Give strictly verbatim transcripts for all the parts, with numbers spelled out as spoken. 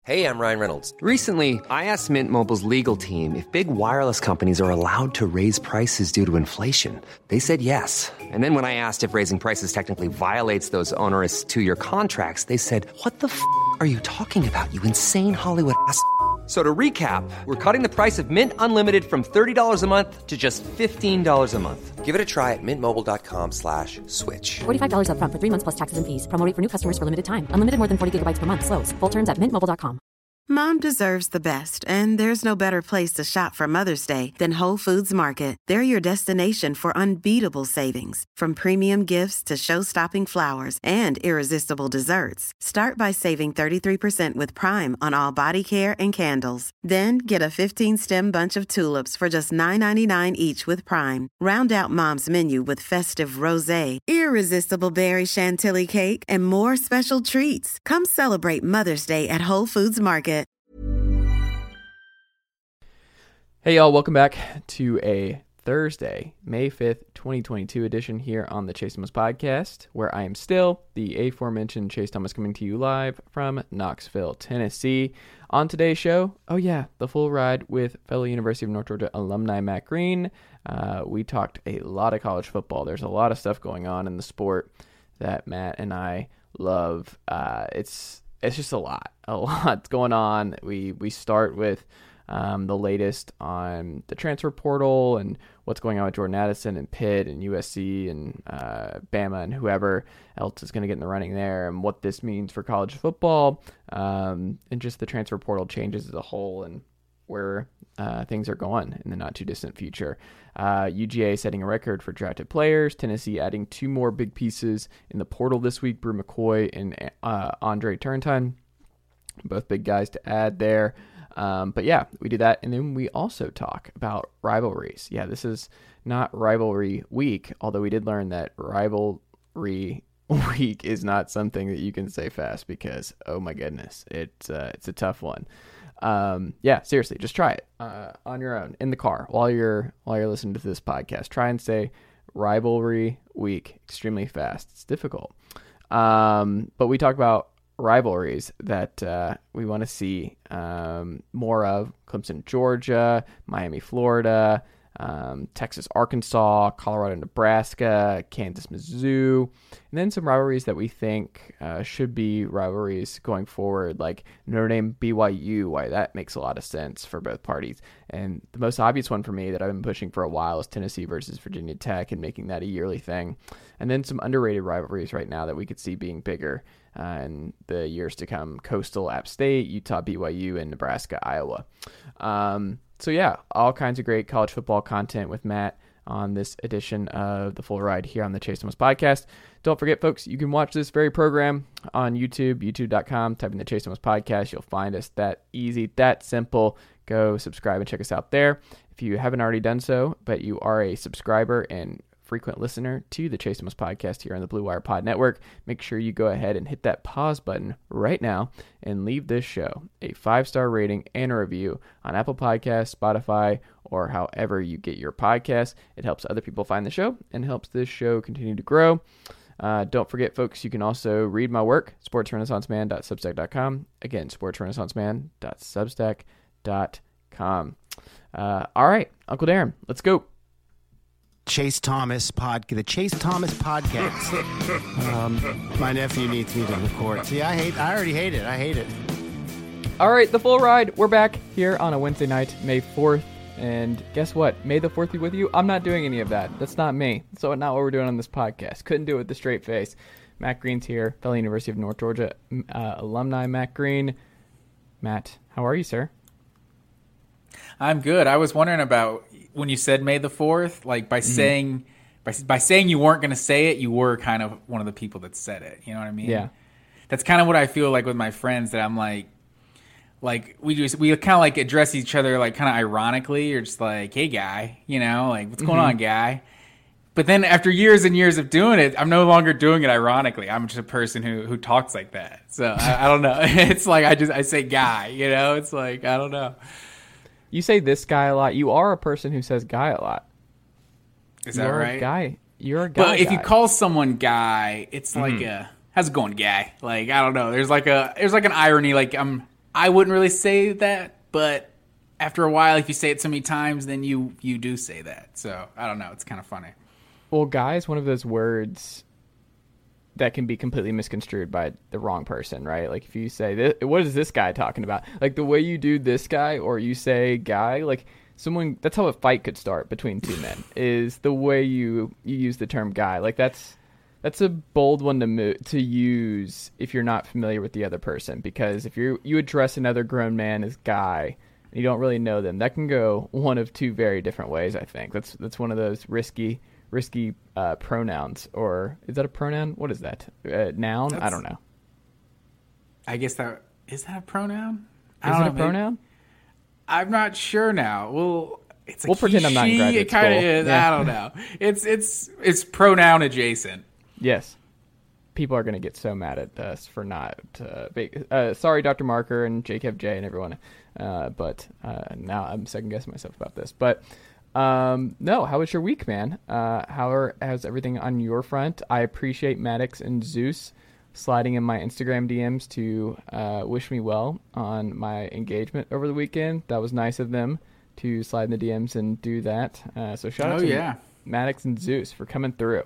Hey, I'm Ryan Reynolds. Recently, I asked Mint Mobile's legal team if big wireless companies are allowed to raise prices due to inflation. They said yes. And then when I asked if raising prices technically violates those onerous two-year contracts, they said, what the f*** are you talking about, you insane Hollywood ass f- So to recap, we're cutting the price of Mint Unlimited from thirty dollars a month to just fifteen dollars a month. Give it a try at mintmobile.com slash switch. forty-five dollars up front for three months plus taxes and fees. Promo rate for new customers for limited time. Unlimited more than forty gigabytes per month. Slows full terms at mint mobile dot com. Mom deserves the best, and there's no better place to shop for Mother's Day than Whole Foods Market. They're your destination for unbeatable savings, from premium gifts to show-stopping flowers and irresistible desserts. Start by saving thirty-three percent with Prime on all body care and candles. Then get a fifteen-stem bunch of tulips for just nine ninety-nine each with Prime. Round out Mom's menu with festive rosé, irresistible berry chantilly cake, and more special treats. Come celebrate Mother's Day at Whole Foods Market. Hey y'all, welcome back to a Thursday, May fifth, twenty twenty-two edition here on the Chase Thomas Podcast, where I am still the aforementioned Chase Thomas, coming to you live from Knoxville, Tennessee. On today's show, oh yeah, the full ride with fellow University of North Georgia alumni Matt Green. Uh, we talked a lot of college football. There's a lot of stuff going on in the sport that Matt and I love. Uh, it's it's just a lot, a lot going on. We we start with Um, the latest on the transfer portal and what's going on with Jordan Addison and Pitt and U S C and uh, Bama and whoever else is going to get in the running there, and what this means for college football, um, and just the transfer portal changes as a whole and where uh, things are going in the not too distant future. Uh, U G A setting a record for drafted players. Tennessee adding two more big pieces in the portal this week, Brew McCoy and uh, Andre Turntine, both big guys to add there. Um, but yeah, we do that. And then we also talk about rivalries. Yeah, this is not rivalry week, although we did learn that rivalry week is not something that you can say fast because, oh my goodness, it's, uh, it's a tough one. Um, yeah, seriously, just try it, uh, on your own in the car while you're, while you're listening to this podcast. Try and say rivalry week extremely fast. It's difficult. Um, but we talk about rivalries that uh, we want to see um, more of: Clemson, Georgia, Miami, Florida, um, Texas, Arkansas, Colorado, Nebraska, Kansas, Mizzou, and then some rivalries that we think uh, should be rivalries going forward, like Notre Dame, B Y U, why that makes a lot of sense for both parties. And the most obvious one for me that I've been pushing for a while is Tennessee versus Virginia Tech and making that a yearly thing. And then some underrated rivalries right now that we could see being bigger Uh, in the years to come: Coastal, App State, Utah, B Y U, and Nebraska, Iowa. Um, so yeah, all kinds of great college football content with Matt on this edition of The Full Ride here on the Chase Thomas Podcast. Don't forget, folks, you can watch this very program on YouTube, youtube dot com. Type in the Chase Thomas Podcast. You'll find us. That easy, that simple. Go subscribe and check us out there. If you haven't already done so, but you are a subscriber and frequent listener to the Chase Thomas Podcast here on the Blue Wire Pod Network, make sure you go ahead and hit that pause button right now and leave this show a five-star rating and a review on Apple Podcasts, Spotify, or however you get your podcasts. It helps other people find the show and helps this show continue to grow. Uh, don't forget, folks, you can also read my work, sports renaissance man dot substack dot com. Again, sports renaissance man dot substack dot com. Uh, all right, Uncle Darren, let's go. Chase Thomas pod, the Chase Thomas podcast. um, my nephew needs me to record. See, I hate. I already hate it. I hate it. All right, the full ride. We're back here on a Wednesday night, May fourth, and guess what? May the fourth be with you. I'm not doing any of that. That's not me. So not what we're doing on this podcast. Couldn't do it with a straight face. Matt Green's here, fellow University of North Georgia uh, alumni. Matt Green. Matt, how are you, sir? I'm good. I was wondering about when you said May the fourth, like by mm-hmm. saying by, by saying you weren't going to say it, you were kind of one of the people that said it. You know what I mean? Yeah. That's kind of what I feel like with my friends, that I'm like, like we just, we kind of like address each other like kind of ironically, or just like, hey guy, you know, like what's going mm-hmm. on, guy? But then after years and years of doing it, I'm no longer doing it ironically. I'm just a person who, who talks like that. So I, I don't know. It's like I just I say guy, you know. It's like I don't know. You say this guy a lot. You are a person who says guy a lot. Is that You're right? A guy. You're a guy. But if guy. you call someone guy, it's like mm-hmm. a how's it going, guy? Like I don't know. There's like a there's like an irony. Like I'm I wouldn't really say that, but after a while, if you say it so many times, then you you do say that. So I don't know. It's kind of funny. Well, guy is one of those words that can be completely misconstrued by the wrong person, right? Like if you say, what is this guy talking about? Like the way you do this guy, or you say guy, like someone, that's how a fight could start between two men, is the way you, you use the term guy. Like that's, that's a bold one to mo- to use if you're not familiar with the other person, because if you you address another grown man as guy and you don't really know them, that can go one of two very different ways, I think. That's, that's one of those risky risky uh, pronouns, or is that a pronoun? What is that? Uh, noun? That's, I don't know. I guess that is that a pronoun? I is don't it know, a pronoun? Maybe, I'm not sure now. Well, it's a we'll he, pretend I'm not in she, graduate it kind of school. is. Yeah. I don't know. It's it's it's pronoun adjacent. Yes. People are going to get so mad at us for not. Uh, be, uh, sorry, Doctor Marker and J K F J and everyone. Uh, but uh, now I'm second guessing myself about this. But. Um, no, how was your week, man? Uh, how are, how's everything on your front? I appreciate Maddox and Zeus sliding in my Instagram D Ms to, uh, wish me well on my engagement over the weekend. That was nice of them to slide in the D Ms and do that. Uh, so shout out oh, to yeah. Maddox and Zeus for coming through.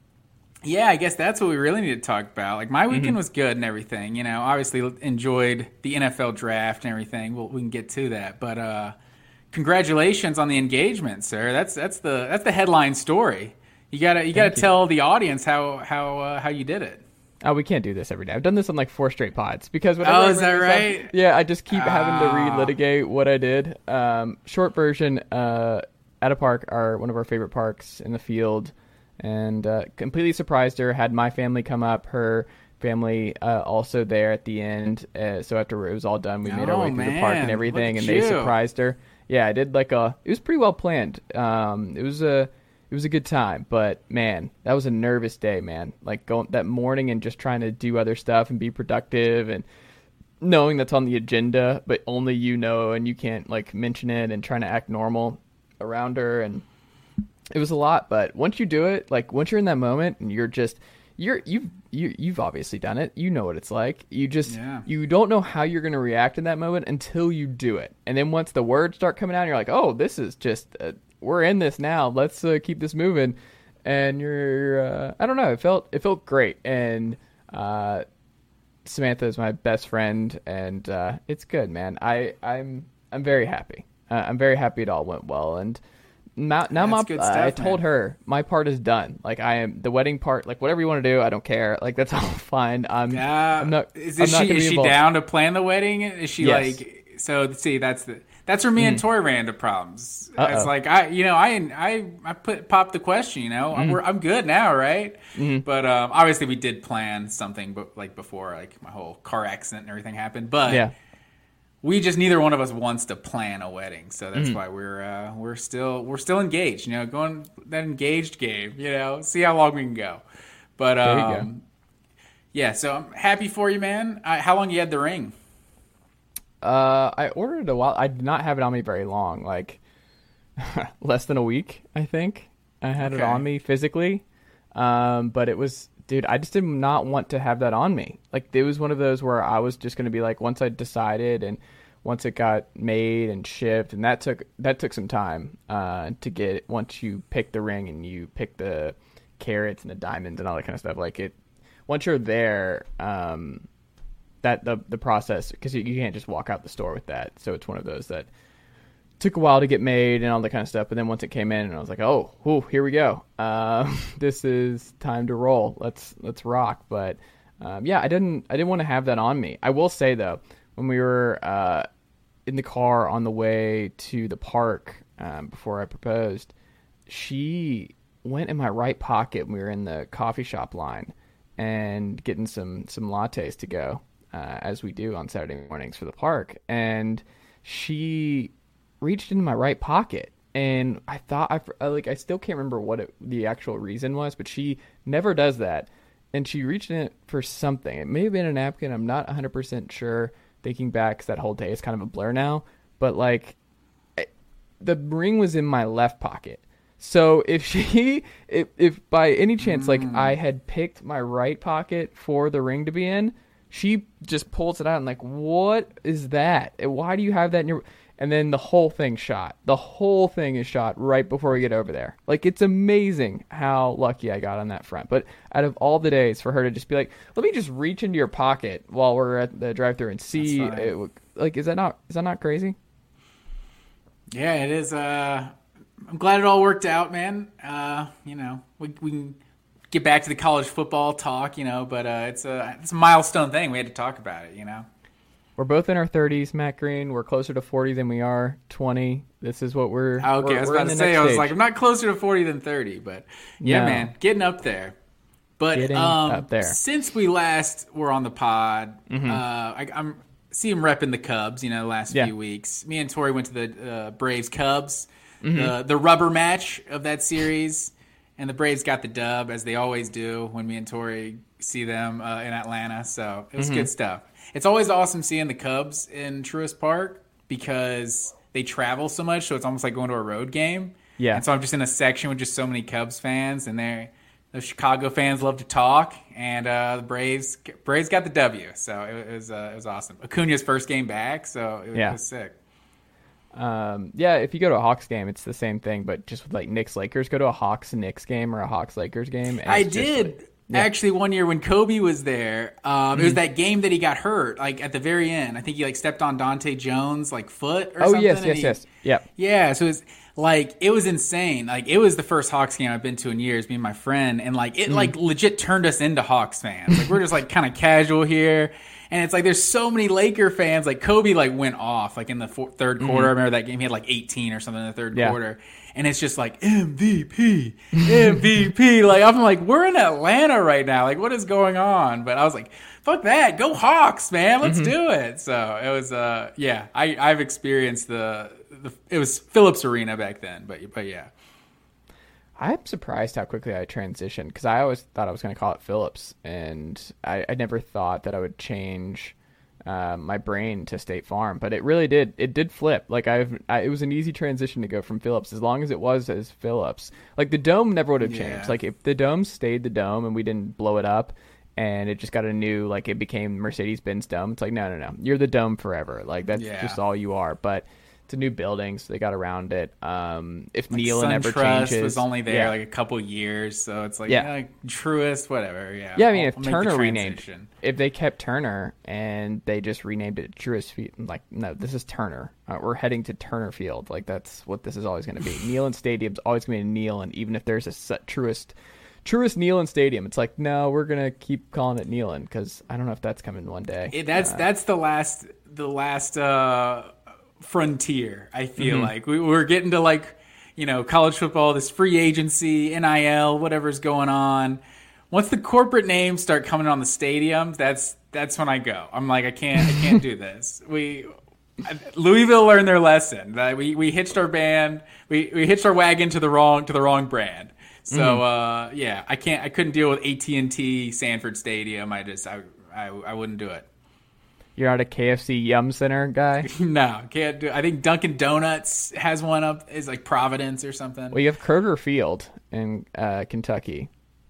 Yeah, I guess that's what we really need to talk about. Like my weekend mm-hmm. was good and everything, you know, obviously enjoyed the N F L draft and everything. Well, we can get to that, but, uh, congratulations on the engagement, sir. That's that's the that's the headline story. You gotta you gotta tell the audience how how uh, how you did it. Oh, we can't do this every day. I've done this on like four straight pods because whenever oh, I is that right? Up, yeah, I just keep uh, having to relitigate what I did. Um, short version: uh, at a park, our one of our favorite parks in the field, and uh, completely surprised her. Had my family come up, her family uh, also there at the end. Uh, so after it was all done, we made oh, our way through man. the park and everything, and you. they surprised her. Yeah, I did like a. It was pretty well planned. Um, it was a. It was a good time, but man, that was a nervous day, man. Like going that morning and just trying to do other stuff and be productive, and knowing that's on the agenda, but only you know, and you can't like mention it, and trying to act normal around her, and it was a lot. But once you do it, like once you're in that moment, and you're just. You're you've you, you've obviously done it. You know what it's like. You just yeah. you don't know how you're going to react in that moment until you do it. And then once the words start coming out, you're like, "Oh, this is just uh, we're in this now. Let's uh, keep this moving." And you're uh, I don't know. It felt it felt great. And uh, Samantha is my best friend, and uh, it's good, man. I I'm I'm very happy. Uh, I'm very happy it all went well. And. Now, now my, good uh, stuff, I told man. her my part is done. Like I am the wedding part. Like whatever you want to do, I don't care. Like that's all fine. I'm. Uh, I'm not. Is, I'm is not she gonna is be she involved. down to plan the wedding? Is she Yes. like so? See, that's the that's where me and Tori ran into problems. Uh-oh. It's like I, you know, I I I put popped the question. You know, I'm, we're, I'm good now, right? Mm-hmm. But um, obviously we did plan something, but like before, like my whole car accident and everything happened. But Yeah. we just neither one of us wants to plan a wedding, so that's Mm-hmm. why we're uh, we're still we're still engaged. You know, going that engaged game. You know, see how long we can go. But um, There you go. yeah, so I'm happy for you, man. Uh, how long you had the ring? Uh, I ordered it a while. I did not have it on me very long. Like less than a week, I think. I had Okay. it on me physically, um, but it was. Dude, I just did not want to have that on me. Like, it was one of those where I was just going to be like, once I decided and once it got made and shipped, and that took that took some time uh, to get it. Once you pick the ring and you pick the carats and the diamonds and all that kind of stuff, like it, once you're there, um, that the the process, because you, you can't just walk out the store with that. So it's one of those that took a while to get made and all that kind of stuff. But then once it came in, and I was like, oh, whew, here we go. Um, this is time to roll. Let's let's rock. But um, yeah, I didn't I didn't want to have that on me. I will say though, when we were uh, in the car on the way to the park um, before I proposed, she went in my right pocket when we were in the coffee shop line and getting some some lattes to go, uh, as we do on Saturday mornings for the park. And she reached into my right pocket, and I thought I like I still can't remember what it, the actual reason was, but she never does that. And she reached in it for something. It may have been a napkin. I'm not one hundred percent sure. Thinking back, 'cause that whole day is kind of a blur now. But like, it, the ring was in my left pocket. So if she, if, if by any chance, mm. like I had picked my right pocket for the ring to be in, She just pulls it out and like, what is that? And why do you have that in your... And then the whole thing shot. The whole thing is shot right before we get over there. Like, it's amazing how lucky I got on that front. But out of all the days, for her to just be like, let me just reach into your pocket while we're at the drive-thru and see... It, like, is that not is that not crazy? Yeah, it is. Uh, I'm glad it all worked out, man. Uh, you know, we we can get back to the college football talk, you know, but uh, it's a it's a milestone thing. We had to talk about it, you know. We're both in our thirties, Matt Green. We're closer to forty than we are twenty. This is what we're. Okay, we're, I was we're about to say, I was stage. like, I'm not closer to forty than thirty, but yeah, no. man, getting up there. But getting um, up there. Since we last were on the pod, mm-hmm. uh, I, I'm see him repping the Cubs. You know, the last yeah. few weeks, me and Tori went to the uh, Braves Cubs, mm-hmm. the the rubber match of that series, and the Braves got the dub as they always do when me and Tori see them uh, in Atlanta. So it was mm-hmm. good stuff. It's always awesome seeing the Cubs in Truist Park because they travel so much, so it's almost like going to a road game. Yeah. And so I'm just in a section with just so many Cubs fans, and they're the Chicago fans love to talk, and uh, the Braves Braves got the W, so it, it was uh, it was awesome. Acuna's first game back, so it, yeah. it was sick. Um, yeah, if you go to a Hawks game, it's the same thing, but just with like Knicks Lakers. Go to a Hawks Knicks game or a Hawks Lakers game. And I did. Like, yeah. Actually, one year when Kobe was there, um, mm-hmm. it was that game that he got hurt, like at the very end. I think he like stepped on Dante Jones' like foot or oh, something. Oh yes, yes, he, yes, yeah, yeah. So it was like it was insane. Like it was the first Hawks game I've been to in years, me and my friend, and like it mm. like legit turned us into Hawks fans. Like we're just like kind of casual here, and it's like there's so many Laker fans. Like Kobe like went off like in the four, third quarter. Mm-hmm. I remember that game. He had like eighteen or something in the third yeah. quarter. And it's just like M V P, M V P. Like I'm like, we're in Atlanta right now. Like, what is going on? But I was like, fuck that, go Hawks, man. Let's mm-hmm. do it. So it was, uh, yeah. I I've experienced the, the it was Phillips Arena back then, but but yeah. I'm surprised how quickly I transitioned because I always thought I was going to call it Phillips, and I, I never thought that I would change uh, my brain to State Farm, but it really did. It did flip. Like I've, I, it was an easy transition to go from Phillips as long as it was as Phillips. Like the dome never would have changed. Yeah. Like if the dome stayed the dome and we didn't blow it up, and it just got a new, like it became Mercedes-Benz dome. It's like no, no, no. You're the dome forever. Like that's yeah. just all you are. But it's a new building, so they got around it. Um, if like Nealon ever changes, was only there yeah. like a couple years, so it's like yeah, yeah like Truist, whatever. Yeah, yeah. I mean, I'll, if I'll Turner renamed, if they kept Turner and they just renamed it Truist Field, like no, this is Turner. Uh, we're heading to Turner Field. Like that's what this is always going to be. Nealon Stadium's always going to be Nealon, even if there's a set Truist. Truist Nealon Stadium. It's like no, we're gonna keep calling it Nealon because I don't know if that's coming one day. It, that's uh, that's the last the last uh, frontier. I feel mm-hmm. like we, we're getting to like you know college football, this free agency, N I L, whatever's going on. Once the corporate names start coming on the stadiums, that's that's when I go. I'm like I can't I can't do this. We Louisville learned their lesson. That we we hitched our band, we we hitched our wagon to the wrong to the wrong brand. So mm-hmm. uh, yeah, I can't. I couldn't deal with A T and T Sanford Stadium. I just, I, I, I wouldn't do it. You're not a K F C Yum Center guy. No, can't do. I think Dunkin' Donuts has one up. Is like Providence or something. Well, you have Kroger Field in uh, Kentucky.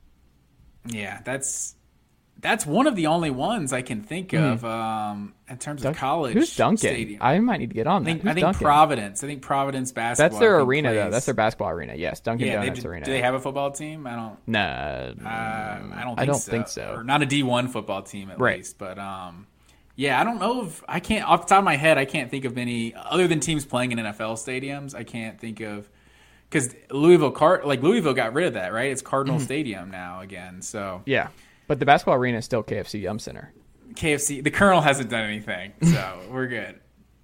Yeah, that's that's one of the only ones I can think mm. of um, in terms Dunk- of college. Who's Dunkin'? Stadium. I might need to get on that. I think, Who's I think Dunkin'? Providence. I think Providence basketball. That's their arena, plays. though. That's their basketball arena. Yes, Dunkin' yeah, Donuts they, arena. Do they have a football team? I don't. No, uh, I don't. Think I don't so. think so. Or not a D one football team at right. least. But um, yeah, I don't know if I can't off the top of my head. I can't think of any other than teams playing in N F L stadiums. I can't think of because Louisville Card like Louisville got rid of that, right? It's Cardinal mm-hmm. Stadium now again. So yeah. But the basketball arena is still K F C Yum Center. K F C, the Colonel hasn't done anything, so we're good.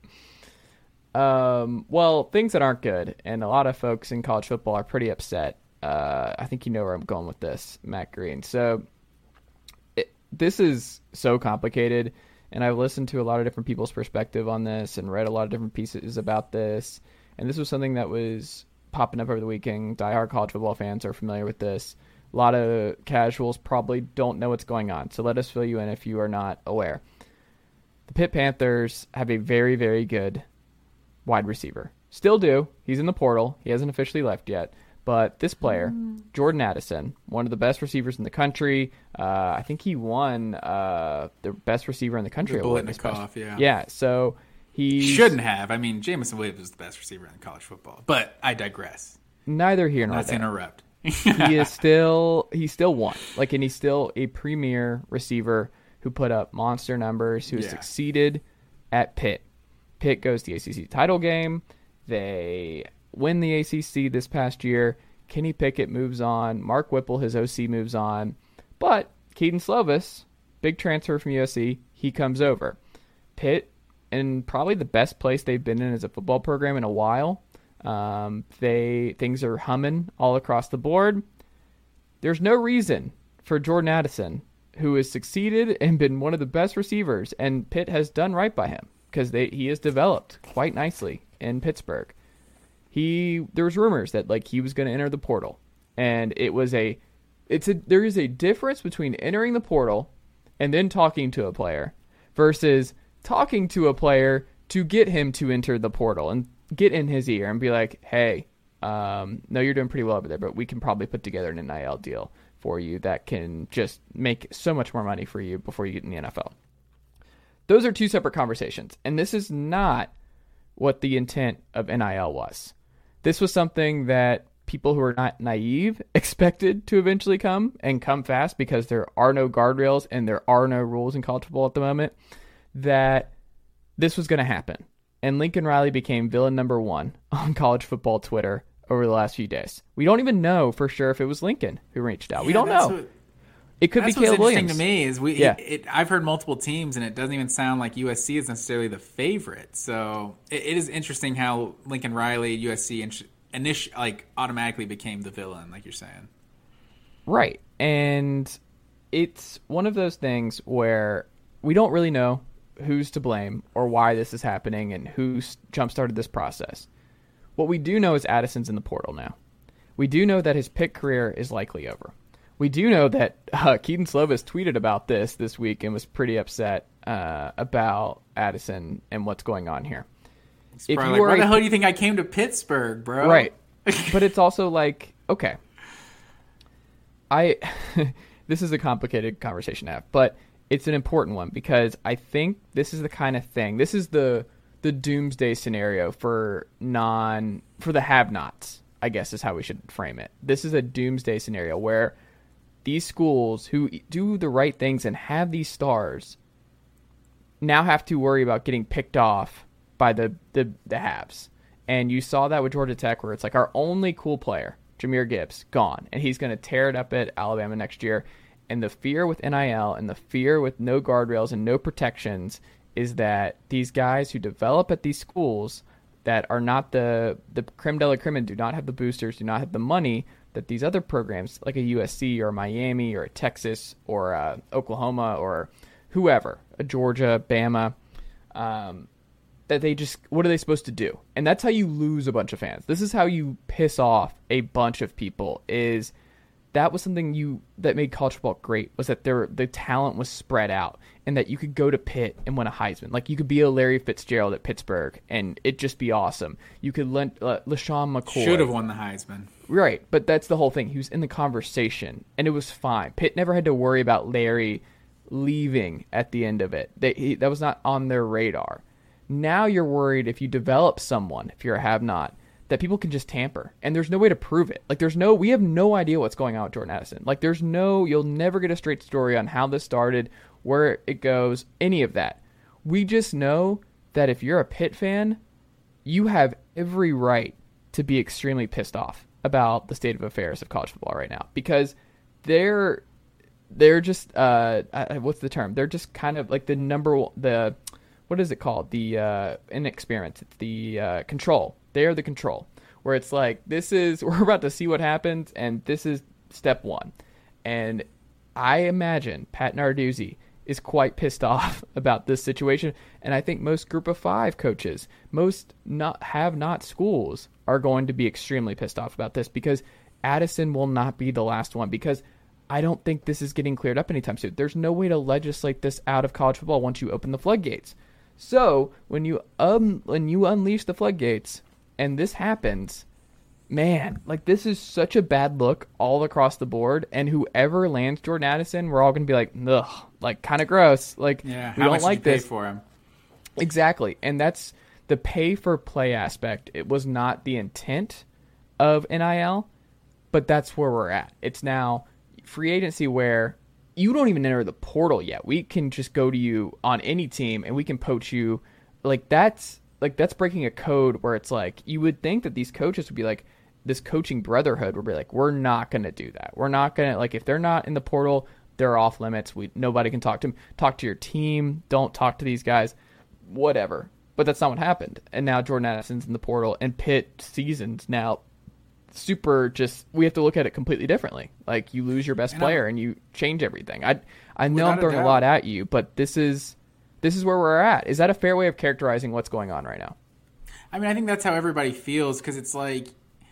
Um, well, things that aren't good, and a lot of folks in college football are pretty upset. Uh, I think you know where I'm going with this, Matt Green. So it, this is so complicated, and I've listened to a lot of different people's perspective on this and read a lot of different pieces about this, and this was something that was popping up over the weekend. Diehard college football fans are familiar with this. A lot of casuals probably don't know what's going on, so let us fill you in if you are not aware. The Pitt Panthers have a very, very good wide receiver. Still do. He's in the portal. He hasn't officially left yet, But this player, Jordan Addison, one of the best receivers in the country. Uh, I think he won uh, the best receiver in the country. The award bullet in this the past- cough, yeah. Yeah, so he Shouldn't have. I mean, Jameson Williams was the best receiver in college football. But I digress. Neither here nor Let's there. interrupt. he is still he still won. Like, and he's still a premier receiver who put up monster numbers, who has Yeah. succeeded at Pitt. Pitt goes to the A C C title game. They win the A C C this past year. Kenny Pickett moves on. Mark Whipple, his O C, moves on. But Keaton Slovis, big transfer from U S C, he comes over. Pitt, in probably the best place they've been in as a football program in a while. Um, they things are humming all across the board. There's no reason for Jordan Addison, who has succeeded and been one of the best receivers, and Pitt has done right by him because they he has developed quite nicely in Pittsburgh. He there was rumors that like he was going to enter the portal, and it was a it's a there is a difference between entering the portal and then talking to a player versus talking to a player to get him to enter the portal and get in his ear and be like, hey, um, no, you're doing pretty well over there, but we can probably put together an N I L deal for you that can just make so much more money for you before you get in the N F L. Those are two separate conversations, and this is not what the intent of N I L was. This was something that people who are not naive expected to eventually come and come fast because there are no guardrails and there are no rules in college football at the moment, that this was going to happen. And Lincoln Riley became villain number one on college football Twitter over the last few days. We don't even know for sure if it was Lincoln who reached out. Yeah, we don't that's know. What, it could be that's what's Caleb interesting Williams. to me is we. Yeah. It, it, I've heard multiple teams, and it doesn't even sound like U S C is necessarily the favorite. So it, it is interesting how Lincoln Riley, U S C, initially like automatically became the villain, like you're saying. Right, and it's one of those things where we don't really know who's to blame or why this is happening and who jump-started this process. What we do know is Addison's in the portal now. We do know that his Pitt career is likely over. We do know that uh, Keaton Slovis tweeted about this this week and was pretty upset uh, about Addison and what's going on here. It's if you like, why a, the hell do you think I came to Pittsburgh, bro? Right. But it's also like, okay, I this is a complicated conversation to have, but it's an important one because I think this is the kind of thing. This is the the doomsday scenario for non for the have-nots, I guess is how we should frame it. This is a doomsday scenario where these schools who do the right things and have these stars now have to worry about getting picked off by the the, the haves. And you saw that with Georgia Tech, where it's like our only cool player, Jahmyr Gibbs, gone, and he's going to tear it up at Alabama next year. And the fear with N I L and the fear with no guardrails and no protections is that these guys who develop at these schools that are not the, the creme de la creme and do not have the boosters, do not have the money that these other programs like a U S C or a Miami or a Texas or a Oklahoma or whoever, a Georgia, Bama, um, that they just, what are they supposed to do? And that's how you lose a bunch of fans. This is how you piss off a bunch of people is that was something you that made college football great was that there the talent was spread out and that you could go to Pitt and win a Heisman. Like you could be a Larry Fitzgerald at Pittsburgh and it'd just be awesome. You could lend uh, LaShawn McCoy. Should have won the Heisman. Right, but that's the whole thing. He was in the conversation and it was fine. Pitt never had to worry about Larry leaving at the end of it. They, he, that was not on their radar. Now you're worried if you develop someone, if you're a have-not, that people can just tamper. And there's no way to prove it. Like, there's no, we have no idea what's going on with Jordan Addison. Like, there's no, you'll never get a straight story on how this started, where it goes, any of that. We just know that if you're a Pitt fan, you have every right to be extremely pissed off about the state of affairs of college football right now. Because they're, they're just, uh, what's the term? They're just kind of like the number, the, what is it called? The uh, inexperience. It's the uh, control. They are the control. Where it's like, this is, we're about to see what happens, and this is step one. And I imagine Pat Narduzzi is quite pissed off about this situation. And I think most group of five coaches, most not have not schools are going to be extremely pissed off about this because Addison will not be the last one because I don't think this is getting cleared up anytime soon. There's no way to legislate this out of college football once you open the floodgates. So when you um when you unleash the floodgates and this happens, man, like this is such a bad look all across the board. And whoever lands Jordan Addison, we're all going to be like, ugh, like kind of gross. Like, yeah, we how don't much like did you this pay for him? Exactly. And that's the pay for play aspect. It was not the intent of N I L, but that's where we're at. It's now free agency where you don't even enter the portal yet. We can just go to you on any team and we can poach you. Like that's like that's breaking a code where it's like you would think that these coaches would be like, this coaching brotherhood would be like, we're not going to do that. We're not going to, like, if they're not in the portal, they're off limits. We nobody can talk to them. Talk to your team. Don't talk to these guys. Whatever. But that's not what happened. And now Jordan Addison's in the portal, and Pitt season's now super just, we have to look at it completely differently. Like, you lose your best and player I'm, and you change everything. I I know Without I'm throwing a, a lot at you, but this is this is where we're at. Is that a fair way of characterizing what's going on right now? I mean, I think that's how everybody feels, because it's like,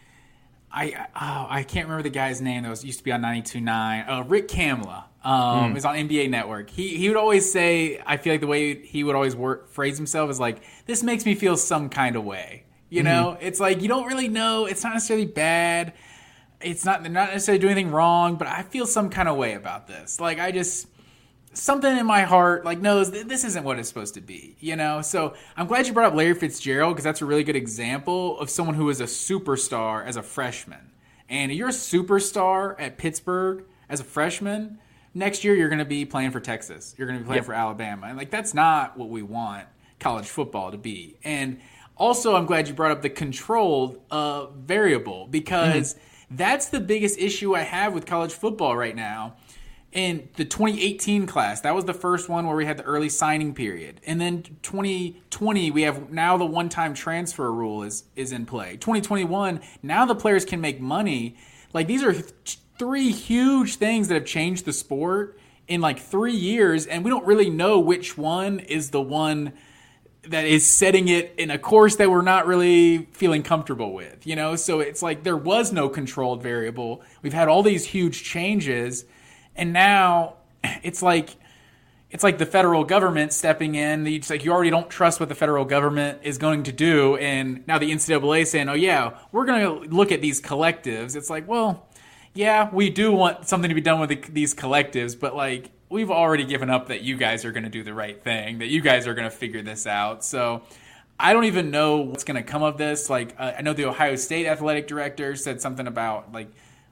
I oh, I can't remember the guy's name that was used to be on ninety-two point nine. Uh, Rick Kamla um, Mm. is on N B A Network. He he would always say, I feel like the way he would always work, phrase himself is like, this makes me feel some kind of way. You know, mm-hmm. It's like you don't really know. It's not necessarily bad. It's not they're not necessarily doing anything wrong, but I feel some kind of way about this. Like I just something in my heart like knows that this isn't what it's supposed to be. You know, so I'm glad you brought up Larry Fitzgerald, because that's a really good example of someone who was a superstar as a freshman. And you're a superstar at Pittsburgh as a freshman. Next year, you're going to be playing for Texas. You're going to be playing yep. for Alabama, and like that's not what we want college football to be. And also, I'm glad you brought up the controlled uh, variable, because mm-hmm. that's the biggest issue I have with college football right now. In the twenty eighteen class, that was the first one where we had the early signing period. And then twenty twenty, we have now the one-time transfer rule is, is in play. twenty twenty-one, now the players can make money. Like, these are th- three huge things that have changed the sport in like three years, and we don't really know which one is the one that is setting it in a course that we're not really feeling comfortable with, you know? So it's like there was no controlled variable. We've had all these huge changes, and now it's like it's like the federal government stepping in. It's like you already don't trust what the federal government is going to do, and now the N C double A saying, oh yeah, we're going to look at these collectives. It's like, well, yeah, we do want something to be done with the, these collectives, but like we've already given up that you guys are going to do the right thing, that you guys are going to figure this out. So I don't even know what's going to come of this. Like uh, I know the Ohio State athletic director said something about like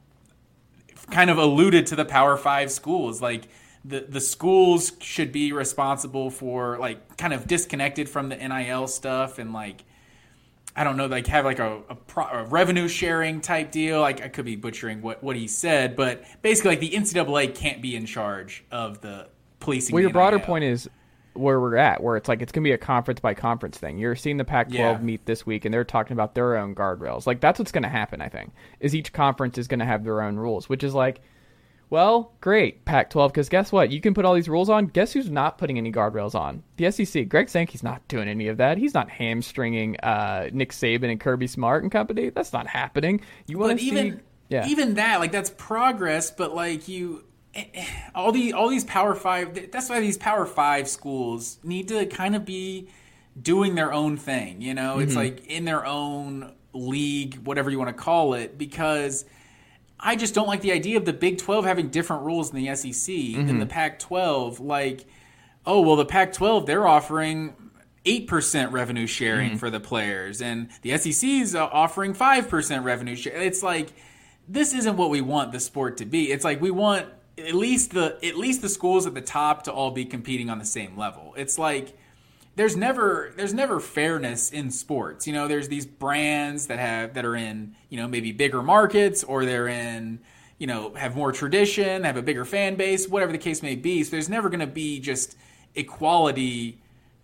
kind of alluded to the Power Five schools. Like the, the schools should be responsible for like kind of disconnected from the N I L stuff, and like, I don't know, like have like a, a, pro, a revenue sharing type deal. Like I could be butchering what, what he said, but basically like the N C double A can't be in charge of the policing. Well, your the N I L. broader point is where we're at, where it's like it's going to be a conference by conference thing. You're seeing the Pac twelve Yeah. meet this week, and they're talking about their own guardrails. Like that's what's going to happen, I think, is each conference is going to have their own rules, which is like, well, great, Pac twelve, because guess what? You can put all these rules on. Guess who's not putting any guardrails on? The S E C. Greg Sankey's not doing any of that. He's not hamstringing uh, Nick Saban and Kirby Smart and company. That's not happening. You want But to even see... Yeah. even that, like that's progress, but like you... all the all these Power Five, that's why these Power Five schools need to kind of be doing their own thing, you know? It's Mm-hmm. like in their own league, whatever you want to call it, because I just don't like the idea of the Big twelve having different rules than the S E C, Mm-hmm. than the Pac twelve. Like, oh, well, the Pac twelve, they're offering eight percent revenue sharing Mm-hmm. for the players, and the S E C is offering five percent revenue share. It's like, this isn't what we want the sport to be. It's like we want at least the at least the schools at the top to all be competing on the same level. It's like there's never there's never fairness in sports. You know, there's these brands that have that are in, you know, maybe bigger markets, or they're in, you know, have more tradition, have a bigger fan base, whatever the case may be. So there's never going to be just equality,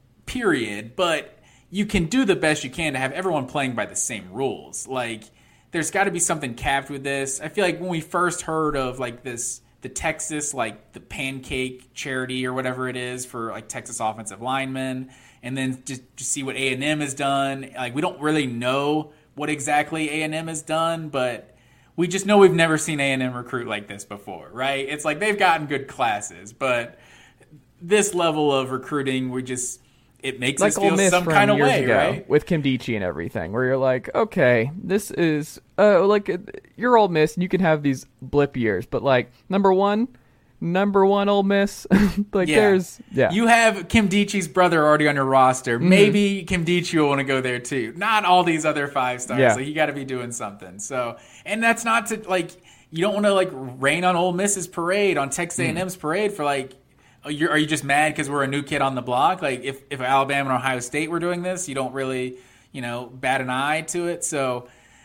period. But you can do the best you can to have everyone playing by the same rules. Like, there's got to be something capped with this. I feel like when we first heard of like this, the Texas, like the pancake charity or whatever it is for like Texas offensive linemen, and then just to see what A and M has done. Like, we don't really know what exactly A and M has done, but we just know we've never seen A and M recruit like this before, right? It's like they've gotten good classes, but this level of recruiting, we just, it makes like us Ole feel Miss some from kind of years way, ago, right? with Kim Dichie and everything, where you're like, okay, this is uh, like you're Ole Miss, and you can have these blip years, but like number one, number one Ole Miss, like Yeah. there's yeah, You have Kim Dichie's brother already on your roster. Mm-hmm. Maybe Kim Dichie will want to go there too. Not all these other five stars. Yeah. Like you got to be doing something. So, and that's not to like you don't want to like rain on Ole Miss's parade, on Texas A and M's parade for like. Are you, are you just mad because we're a new kid on the block? Like if, if Alabama and Ohio State were doing this, you don't really, you know, bat an eye to it. So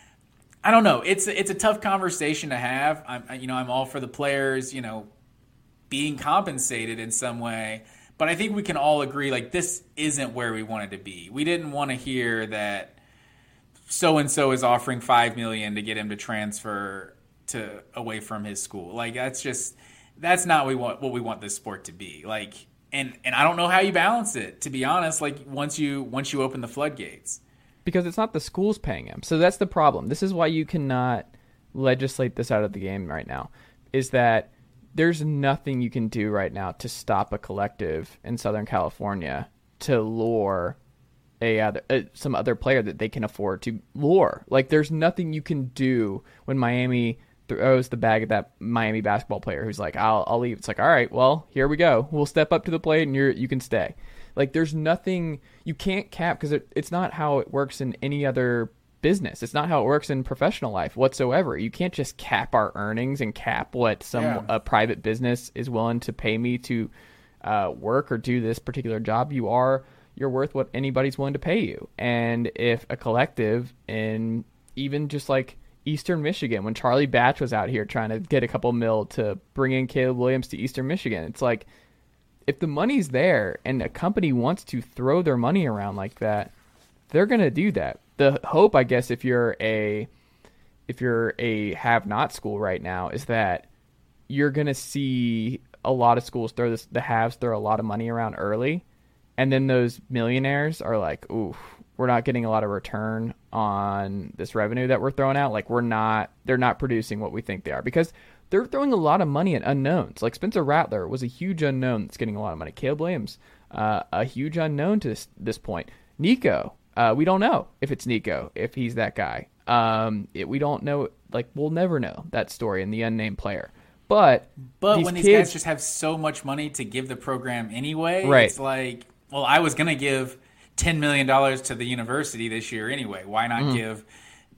I don't know. It's it's a tough conversation to have. I'm you know I'm all for the players, you know, being compensated in some way, but I think we can all agree like this isn't where we wanted to be. We didn't want to hear that so and so is offering five million dollars to get him to transfer to away from his school. Like that's just. That's not what we want, what we want this sport to be. Like, and, and I don't know how you balance it, to be honest, like once you once you open the floodgates. because it's not the schools paying him. So that's the problem. This is why you cannot legislate this out of the game right now, is that there's nothing you can do right now to stop a collective in Southern California to lure a other, uh, some other player that they can afford to lure. Like, there's nothing you can do when Miami throws the bag at that Miami basketball player who's like, I'll I'll leave. It's like, all right, well, here we go. We'll step up to the plate and you're you can stay. Like, there's nothing you can't cap, because it, it's not how it works in any other business. It's not how it works in professional life whatsoever. You can't just cap our earnings and cap what some Yeah. a private business is willing to pay me to uh, work or do this particular job. You are you're worth what anybody's willing to pay you. And if a collective in even just like Eastern Michigan, when Charlie Batch was out here trying to get a couple mil to bring in Caleb Williams to Eastern Michigan, it's like, if the money's there and a company wants to throw their money around like that, they're going to do that. The hope, I guess, if you're a if you're a have-not school right now, is that you're going to see a lot of schools throw this, the haves throw a lot of money around early, and then those millionaires are like, ooh, we're not getting a lot of return on this revenue that we're throwing out. Like, we're not, they're not producing what we think they are, because they're throwing a lot of money at unknowns. Like, Spencer Rattler was a huge unknown that's getting a lot of money. Caleb Williams, uh, a huge unknown to this, this point. Nico, uh, we don't know if it's Nico, if he's that guy. Um, it, we don't know, like, we'll never know that story in the unnamed player. But But these when these kids, guys just have so much money to give the program anyway, Right. it's like, well, I was going to give ten million dollars to the university this year anyway. Why not Mm. give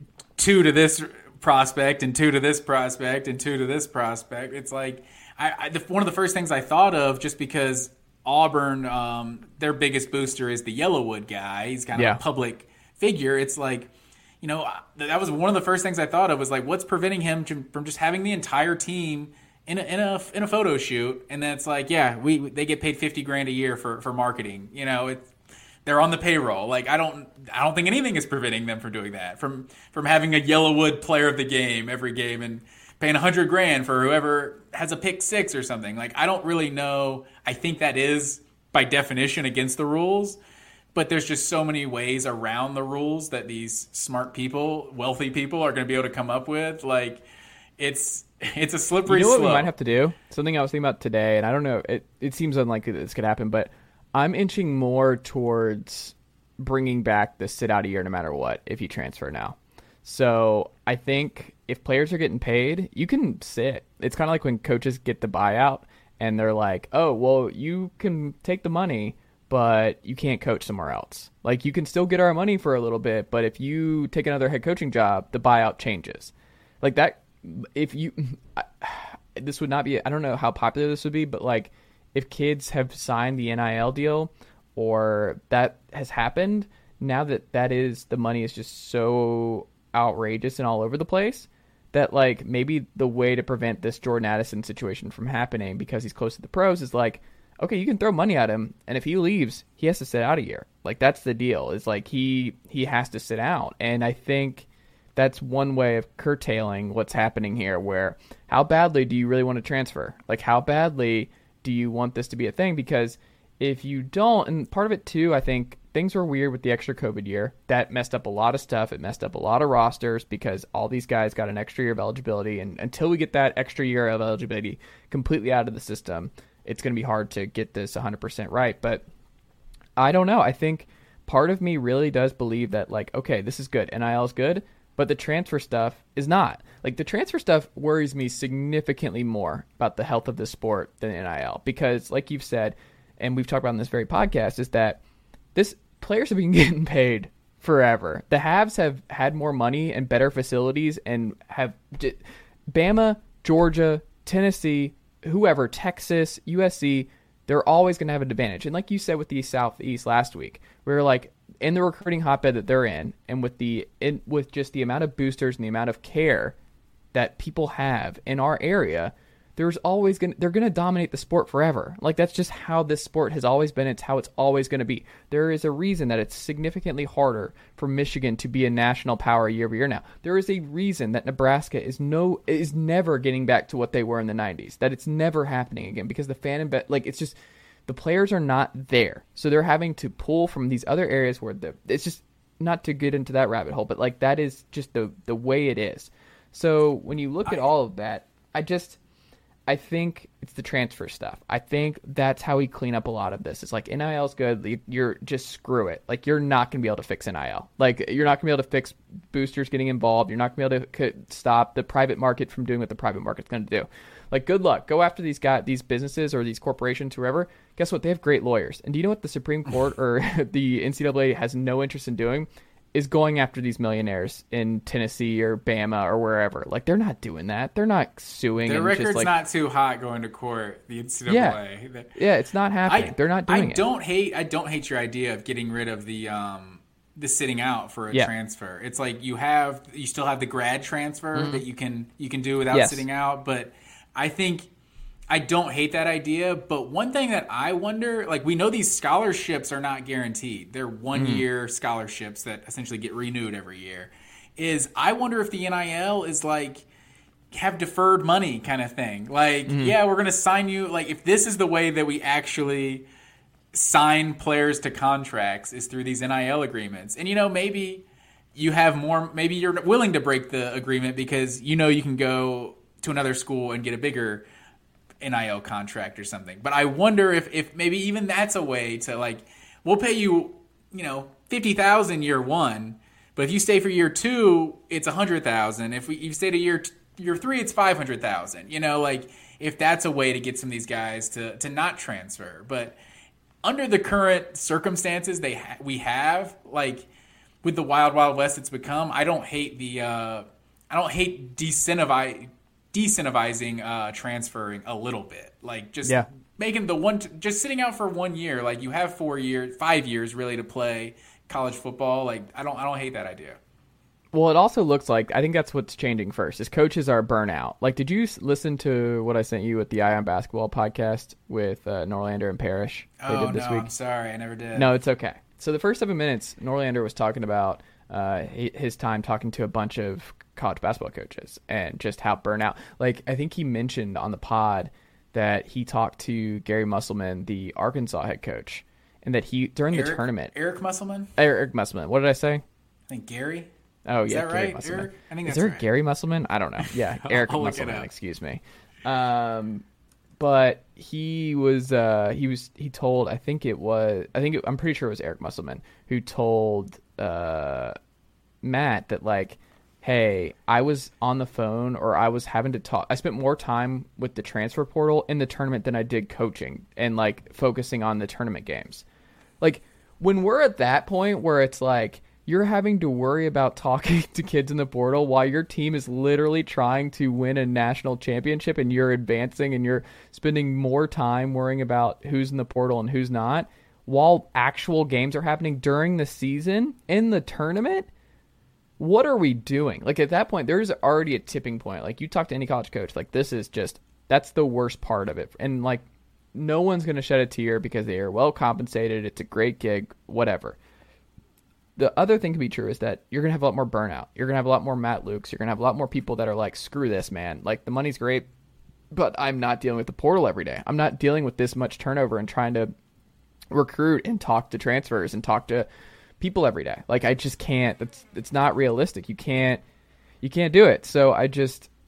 two to this prospect and two to this prospect and two to this prospect? It's like, I, I the, one of the first things I thought of, just because Auburn, um, their biggest booster is the Yellowwood guy. He's kind of Yeah. a public figure. It's like, you know, that was one of the first things I thought of, was like, what's preventing him from just having the entire team in a in a in a photo shoot? And then it's like, yeah, we they get paid fifty grand a year for, for marketing. You know, it's they're on the payroll. Like, I don't I don't think anything is preventing them from doing that. From from having a Yellowwood player of the game every game and paying a hundred grand for whoever has a pick six or something. Like, I don't really know. I think that is by definition against the rules. But there's just so many ways around the rules that these smart people, wealthy people, are going to be able to come up with. Like, it's it's a slippery you know what slope. we might have to do? Something I was thinking about today, and I don't know, it, it seems unlikely that this could happen, but I'm inching more towards bringing back the sit out a year no matter what if you transfer now. So I think if players are getting paid, you can sit. It's kind of like when coaches get the buyout and they're like, oh, well, you can take the money, but you can't coach somewhere else. Like, you can still get our money for a little bit, but if you take another head coaching job, the buyout changes. Like that, if you, I, this would not be, I don't know how popular this would be, but like, if kids have signed the N I L deal or that has happened, now that that is, the money is just so outrageous and all over the place, that like maybe the way to prevent this Jordan Addison situation from happening, because he's close to the pros, is like, okay, you can throw money at him, and if he leaves, he has to sit out a year. Like, that's the deal. It's like he he has to sit out. And I think that's one way of curtailing what's happening here, where how badly do you really want to transfer? Like, how badly do you want this to be a thing? Because if you don't, and part of it too, I think things were weird with the extra COVID year. That messed up a lot of stuff. It messed up a lot of rosters because all these guys got an extra year of eligibility. And until we get that extra year of eligibility completely out of the system, it's going to be hard to get this one hundred percent right. But I don't know. I think part of me really does believe that, like, okay, this is good. N I L is good, but the transfer stuff is not. Like, the transfer stuff worries me significantly more about the health of the sport than N I L. Because, like you've said, and we've talked about in this very podcast, is that this players have been getting paid forever. The Habs have had more money and better facilities and have Bama, Georgia, Tennessee, whoever, Texas, U S C, they're always going to have an advantage. And like you said with the Southeast last week, we were like in the recruiting hotbed that they're in, and with the in, with just the amount of boosters and the amount of care that people have in our area, there's always going they're going to dominate the sport forever. Like, that's just how this sport has always been. It's how it's always going to be. There is a reason that it's significantly harder for Michigan to be a national power year over year now. There is a reason that Nebraska is no is never getting back to what they were in the nineties. That it's never happening again, because the fan and bet like it's just the players are not there. So they're having to pull from these other areas where the it's just, not to get into that rabbit hole, but like that is just the the way it is. So when you look at all of that, I just I think it's the transfer stuff. I think that's how we clean up a lot of this. It's like N I L is good. You're just screw it. Like, you're not going to be able to fix N I L. Like, you're not going to be able to fix boosters getting involved. You're not going to be able to stop the private market from doing what the private market's going to do. Like, good luck. Go after these guys, these businesses or these corporations, whoever. Guess what? They have great lawyers. And do you know what the Supreme Court or the N C double A has no interest in doing? Is going after these millionaires in Tennessee or Bama or wherever. Like, they're not doing that. They're not suing. Their and record's just like, not too hot going to court, the N C double A. Yeah, yeah, it's not happening. I, they're not doing I it. Don't hate, I don't hate your idea of getting rid of the um, the sitting out for a yeah. transfer. It's like you have you still have the grad transfer mm-hmm. that you can you can do without yes. sitting out. But I think I don't hate that idea. But one thing that I wonder, like, we know these scholarships are not guaranteed. They're one-year mm. scholarships that essentially get renewed every year. Is I wonder if the N I L is like have deferred money kind of thing. Like, mm. yeah, we're going to sign you. Like, if this is the way that we actually sign players to contracts is through these N I L agreements. And, you know, maybe you have more, maybe you're willing to break the agreement because you know you can go to another school and get a bigger N I L contract or something. But I wonder if, if maybe even that's a way to, like, we'll pay you, you know, fifty thousand year one, but if you stay for year two, it's a hundred thousand. If we you stay to year year three, it's five hundred thousand. You know, like, if that's a way to get some of these guys to to not transfer. But under the current circumstances they ha- we have, like with the Wild Wild West it's become, I don't hate the uh, I don't hate disincentivize. decentivizing uh, transferring a little bit, like just yeah. making the one, t- just sitting out for one year. Like, you have four years, five years really to play college football. Like, I don't, I don't hate that idea. Well, it also looks like, I think that's what's changing first, is coaches are burnout. Like, did you listen to what I sent you with the Eye on Basketball podcast with uh, Norlander and Parrish? They oh, did this no, week? I'm sorry. I never did. No, it's okay. So the first seven minutes, Norlander was talking about uh, his time talking to a bunch of college basketball coaches and just how burnout. Like, I think he mentioned on the pod that he talked to Gary Musselman, the Arkansas head coach, and that he, during Eric, the tournament. Eric Musselman? Eric Musselman. What did I say? I think Gary. Oh, Is yeah. that Gary right? Musselman. Eric? I think Is that's there right. Gary Musselman? I don't know. Yeah, Eric I'll look it Musselman, up. excuse me. Um, but he was, uh, he was, he told, I think it was, I think it, I'm pretty sure it was Eric Musselman who told uh, Matt that, like, hey, I was on the phone or I was having to talk. I spent more time with the transfer portal in the tournament than I did coaching and, like, focusing on the tournament games. Like, when we're at that point where it's like you're having to worry about talking to kids in the portal while your team is literally trying to win a national championship and you're advancing and you're spending more time worrying about who's in the portal and who's not, while actual games are happening during the season in the tournament, what are we doing? Like, at that point, there's already a tipping point. Like, you talk to any college coach, like, this is just, that's the worst part of it. And, like, no one's going to shed a tear because they are well compensated. It's a great gig, whatever. The other thing to be true is that you're going to have a lot more burnout. You're going to have a lot more Matt Lukes. You're going to have a lot more people that are like, screw this, man. Like, the money's great, but I'm not dealing with the portal every day. I'm not dealing with this much turnover and trying to recruit and talk to transfers and talk to people every day. Like, I just can't. It's it's not realistic. You can't you can't do it. So I just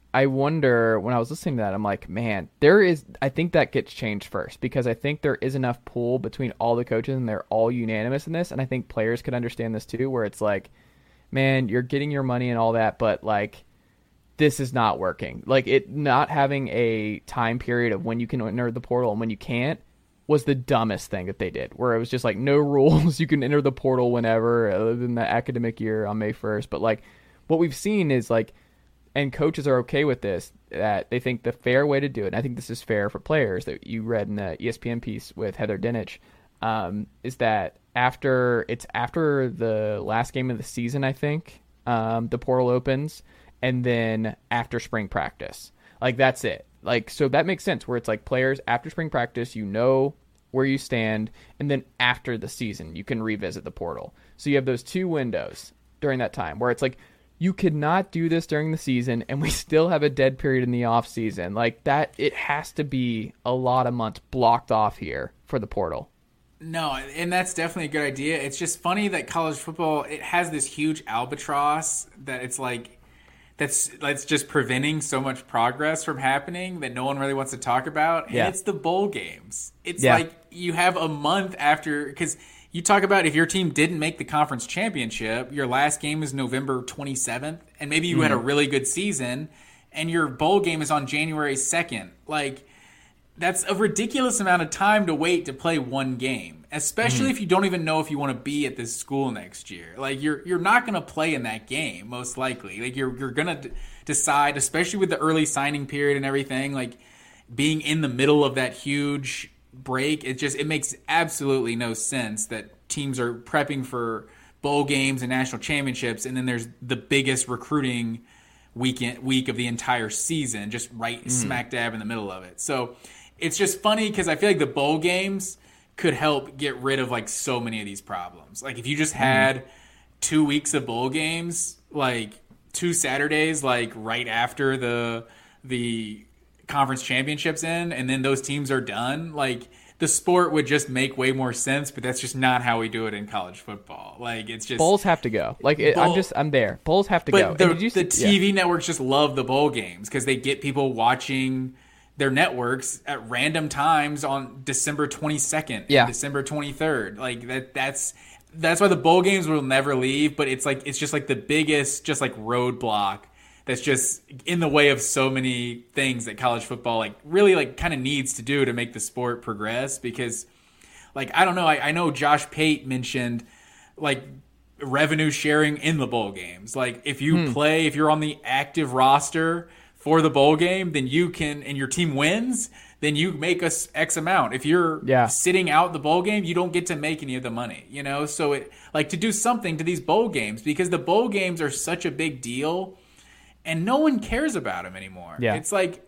I wonder, when I was listening to that, I'm like, man, there is, I think that gets changed first, because I think there is enough pull between all the coaches and they're all unanimous in this. And I think players could understand this too, where it's like, man, you're getting your money and all that, but like, this is not working. Like, it not having a time period of when you can enter the portal and when you can't was the dumbest thing that they did, where it was just like no rules. You can enter the portal whenever, other than the academic year on May first. But like, what we've seen is like, and coaches are okay with this, that they think the fair way to do it, and I think this is fair for players, that you read in the E S P N piece with Heather Dinich, um, is that after it's after the last game of the season, I think, um, the portal opens, and then after spring practice. Like, that's it. Like, so that makes sense, where it's like players after spring practice, you know where you stand, and then after the season, you can revisit the portal. So you have those two windows during that time, where it's like, you could not do this during the season, and we still have a dead period in the off season. Like that, it has to be a lot of months blocked off here for the portal. No, and that's definitely a good idea. It's just funny that college football, it has this huge albatross that it's like, that's that's just preventing so much progress from happening that no one really wants to talk about. And yeah. It's the bowl games. It's yeah. like you have a month after, because you talk about if your team didn't make the conference championship, your last game is November twenty-seventh, and maybe you mm-hmm. had a really good season, and your bowl game is on January second. Like, that's a ridiculous amount of time to wait to play one game, especially mm-hmm. if you don't even know if you want to be at this school next year. Like, you're you're not going to play in that game, most likely. Like, you're you're going to d- decide, especially with the early signing period and everything, like being in the middle of that huge break, it just it makes absolutely no sense that teams are prepping for bowl games and national championships, and then there's the biggest recruiting weekend week of the entire season just right mm. smack dab in the middle of it. So it's just funny because I feel like the bowl games could help get rid of like so many of these problems. Like if you just had mm. two weeks of bowl games, like two Saturdays, like right after the the conference championships in, and then those teams are done, like the sport would just make way more sense. But that's just not how we do it in college football. Like it's just bowls have to go. Like it, bowl, I'm just I'm there. Bowls have to but go. The, did you see, the T V yeah. networks just love the bowl games because they get people watching their networks at random times on December twenty-second, yeah, and December twenty-third. Like that. That's that's why the bowl games will never leave. But it's like it's just like the biggest just like roadblock that's just in the way of so many things that college football like really like kind of needs to do to make the sport progress. Because like, I don't know, I, I know Josh Pate mentioned like revenue sharing in the bowl games. Like if you hmm. play, if you're on the active roster for the bowl game, then you can, and your team wins, then you make us X amount. If you're yeah. sitting out the bowl game, you don't get to make any of the money, you know? So it like to do something to these bowl games, because the bowl games are such a big deal and no one cares about them anymore. Yeah. It's like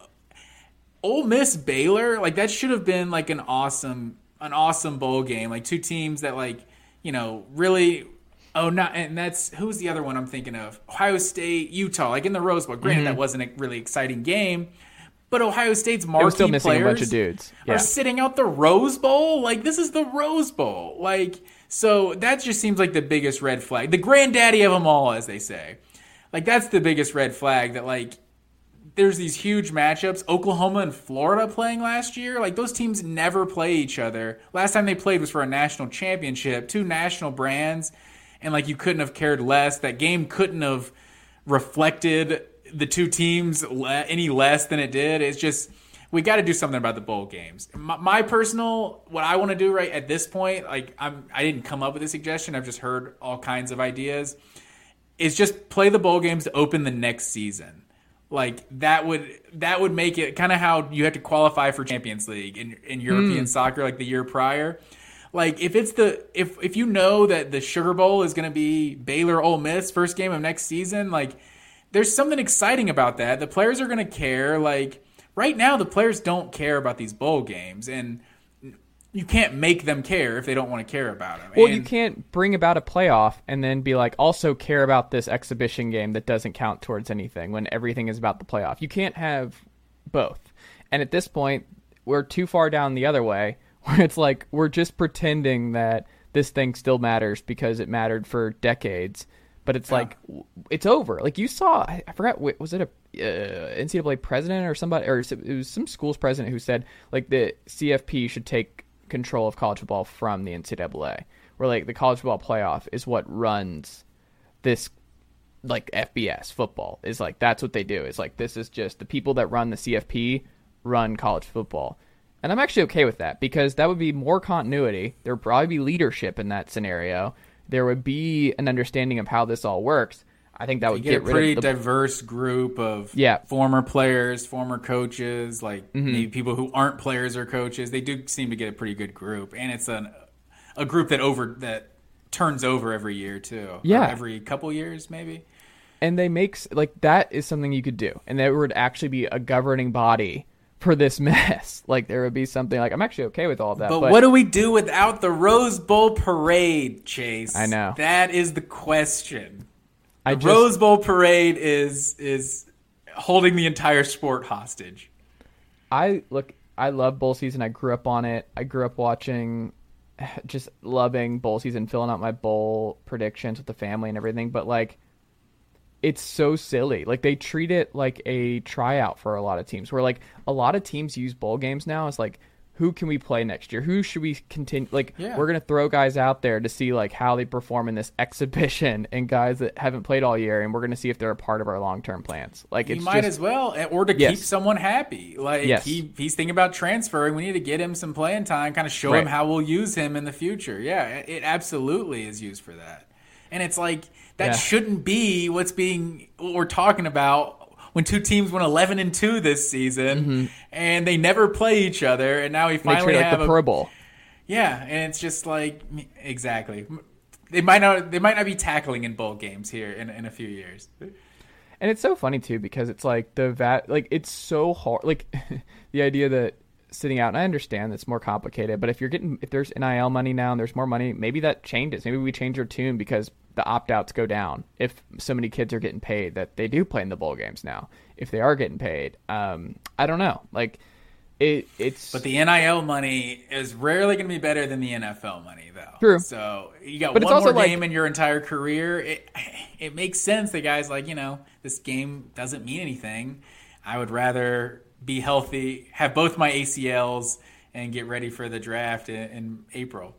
Ole Miss Baylor, like that should have been like an awesome, an awesome bowl game. Like two teams that like, you know, really, oh, not, and that's, who's the other one I'm thinking of? Ohio State, Utah, like in the Rose Bowl. Granted, mm-hmm. that wasn't a really exciting game, but Ohio State's marquee still missing players a bunch of dudes. Yeah. are sitting out the Rose Bowl. Like this is the Rose Bowl. Like, so that just seems like the biggest red flag. The granddaddy of them all, as they say. Like, that's the biggest red flag, that, like, there's these huge matchups. Oklahoma and Florida playing last year. Like, those teams never play each other. Last time they played was for a national championship. Two national brands. And, like, you couldn't have cared less. That game couldn't have reflected the two teams le- any less than it did. It's just, we got to do something about the bowl games. My, my personal, what I want to do right at this point, like, I'm, I didn't come up with a suggestion. I've just heard all kinds of ideas. Is just play the bowl games to open the next season. Like that would that would make it kind of how you have to qualify for Champions League in, in European mm. soccer like the year prior. Like if it's the if if you know that the Sugar Bowl is going to be Baylor Ole Miss first game of next season, like there's something exciting about that. The players are going to care. Like right now, the players don't care about these bowl games, and you can't make them care if they don't want to care about them. Well, and, you can't bring about a playoff and then be like, also care about this exhibition game that doesn't count towards anything when everything is about the playoff. You can't have both. And at this point, we're too far down the other way, where it's like we're just pretending that this thing still matters because it mattered for decades. But it's Yeah. like it's over. Like you saw, I I forgot, wa- was it a uh, N C double A president or somebody, or it was some school's president who said like the C F P should take control of college football from the N C double A, where like the college football playoff is what runs this, like F B S football is like that's what they do. It's like this is just the people that run the C F P run college football. And I'm actually okay with that because that would be more continuity. There would probably be leadership in that scenario. There would be an understanding of how this all works. I think that You would get, get a rid pretty of the diverse group of Yeah. former players, former coaches, like Mm-hmm. maybe people who aren't players or coaches. They do seem to get a pretty good group, and it's an a group that over that turns over every year too. Or Yeah. every couple years maybe. and they make s- like that is something you could do, and there would actually be a governing body for this mess. Like there would be something like I'm actually okay with all of that. But, But, what do we do without the Rose Bowl parade, Chase? I know. That is the question. I The just, Rose Bowl parade is is holding the entire sport hostage. I look, I love bowl season. I grew up on it. I grew up watching, just loving bowl season, filling out my bowl predictions with the family and everything. But like, it's so silly. Like they treat it like a tryout for a lot of teams. Where like a lot of teams use bowl games now as like, who can we play next year? Who should we continue? Like Yeah. we're gonna throw guys out there to see like how they perform in this exhibition, and guys that haven't played all year, and we're gonna see if they're a part of our long term plans. Like You it's might just, as well, or to Yes. keep someone happy. Like Yes. he he's thinking about transferring. We need to get him some playing time, kind of show him Right. how we'll use him in the future. Yeah, it absolutely is used for that. And it's like that Yeah. shouldn't be what's being what we're talking about when two teams went eleven and two this season and they never play each other, and now we Mm-hmm. they finally treat it like have the a Pro Bowl. yeah, and it's just like exactly. They might not they might not be tackling in bowl games here in in a few years. And it's so funny too because it's like the vat like it's so hard like the idea that sitting out, and I understand it's more complicated, but if you're getting if there's N I L money now and there's more money, maybe that changes. Maybe we change our tune because the opt-outs go down if so many kids are getting paid that they do play in the bowl games now. If they are getting paid, um, I don't know. Like it, it's But the N I L money is rarely going to be better than the N F L money, though. True. So you got But it's one also more like- game in your entire career. It it makes sense that guys like, you know, this game doesn't mean anything. I would rather be healthy, have both my A C Ls, and get ready for the draft in, in April.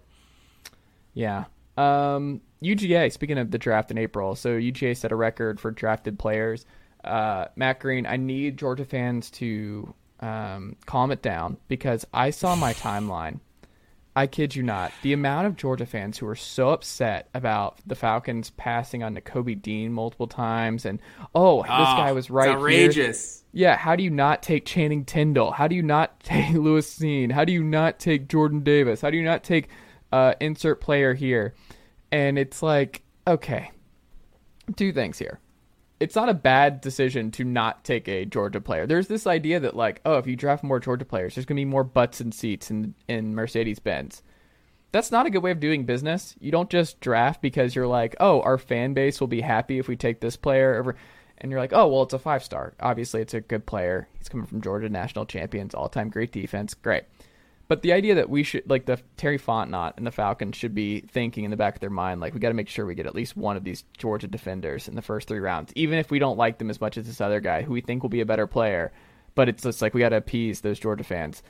Yeah. Um, U G A, speaking of the draft in April, so U G A set a record for drafted players. Uh, Matt Green, I need Georgia fans to um, calm it down because I saw my timeline. I kid you not. The amount of Georgia fans who were so upset about the Falcons passing on Nakobe Dean multiple times and, oh, this guy was right It's here. outrageous. Yeah, how do you not take Channing Tindall? How do you not take Lewis Seen? How do you not take Jordan Davis? How do you not take uh, insert player here? And it's like, okay, two things here. It's not a bad decision to not take a Georgia player. There's this idea that like, oh, if you draft more Georgia players, there's going to be more butts and seats in, in Mercedes-Benz. That's not a good way of doing business. You don't just draft because you're like, oh, our fan base will be happy if we take this player over. And you're like, oh, well, it's a five-star. Obviously, it's a good player. He's coming from Georgia, national champions, all-time great defense. Great. But the idea that we should, like the Terry Fontenot and the Falcons should be thinking in the back of their mind, like, we got to make sure we get at least one of these Georgia defenders in the first three rounds, even if we don't like them as much as this other guy who we think will be a better player. But it's just like we got to appease those Georgia fans.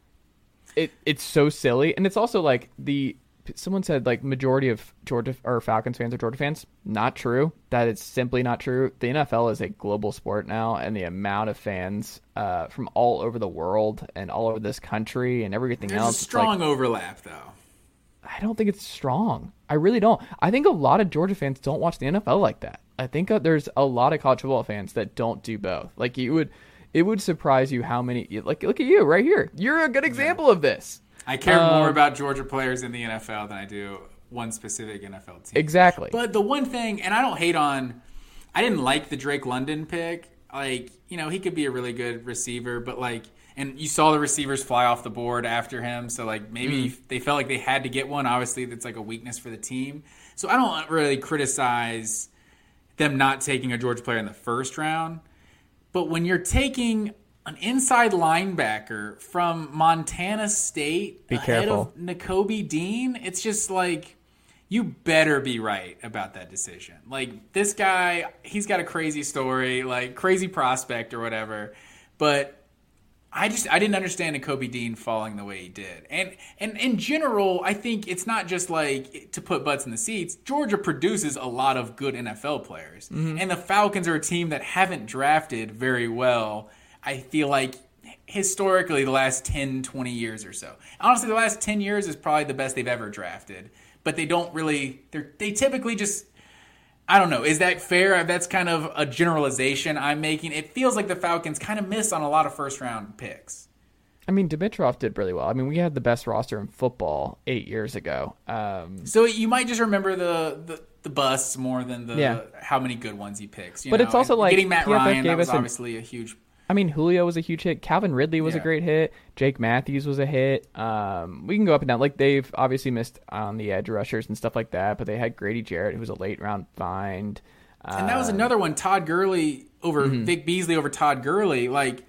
It It's so silly. And it's also like the someone said like majority of Georgia or Falcons fans are Georgia fans. Not true. That is simply not true. The N F L is a global sport now, and the amount of fans uh, from all over the world and all over this country and everything There's else. a it's strong like, overlap, though. I don't think it's strong. I really don't. I think a lot of Georgia fans don't watch the N F L like that. I think uh, there's a lot of college football fans that don't do both. Like you would, it would surprise you how many. Like look at you right here. You're a good example of this. I care Um, more about Georgia players in the N F L than I do one specific N F L team. Exactly. But the one thing, and I don't hate on, I didn't like the Drake London pick. Like, you know, he could be a really good receiver, but like, and you saw the receivers fly off the board after him. So like maybe Mm. they felt like they had to get one. Obviously, that's like a weakness for the team. So I don't really criticize them not taking a Georgia player in the first round. But when you're taking an inside linebacker from Montana State Be ahead careful. of Nakobe Dean, it's just like you better be right about that decision. Like, this guy, he's got a crazy story, like crazy prospect or whatever, but I just I didn't understand Kobe Dean falling the way he did. And and in general, I think it's not just like to put butts in the seats. Georgia produces a lot of good N F L players. Mm-hmm. And the Falcons are a team that haven't drafted very well, I feel like, historically the last ten, twenty years or so. Honestly, the last ten years is probably the best they've ever drafted. But they don't really, they they typically just, I don't know, is that fair? That's kind of a generalization I'm making. It feels like the Falcons kind of miss on a lot of first round picks. I mean, Dimitrov did really well. I mean, we had the best roster in football eight years ago. Um, so you might just remember the, the, the busts more than the yeah. how many good ones he picks. You but know? it's also and like getting Matt P F F Ryan, that was an, obviously a huge. I mean, Julio was a huge hit. Calvin Ridley was yeah. a great hit. Jake Matthews was a hit. Um, we can go up and down. Like, they've obviously missed on the edge rushers and stuff like that, but they had Grady Jarrett, who was a late round find. Uh, and that was another one, Todd Gurley over mm-hmm. Vic Beasley over Todd Gurley. Like,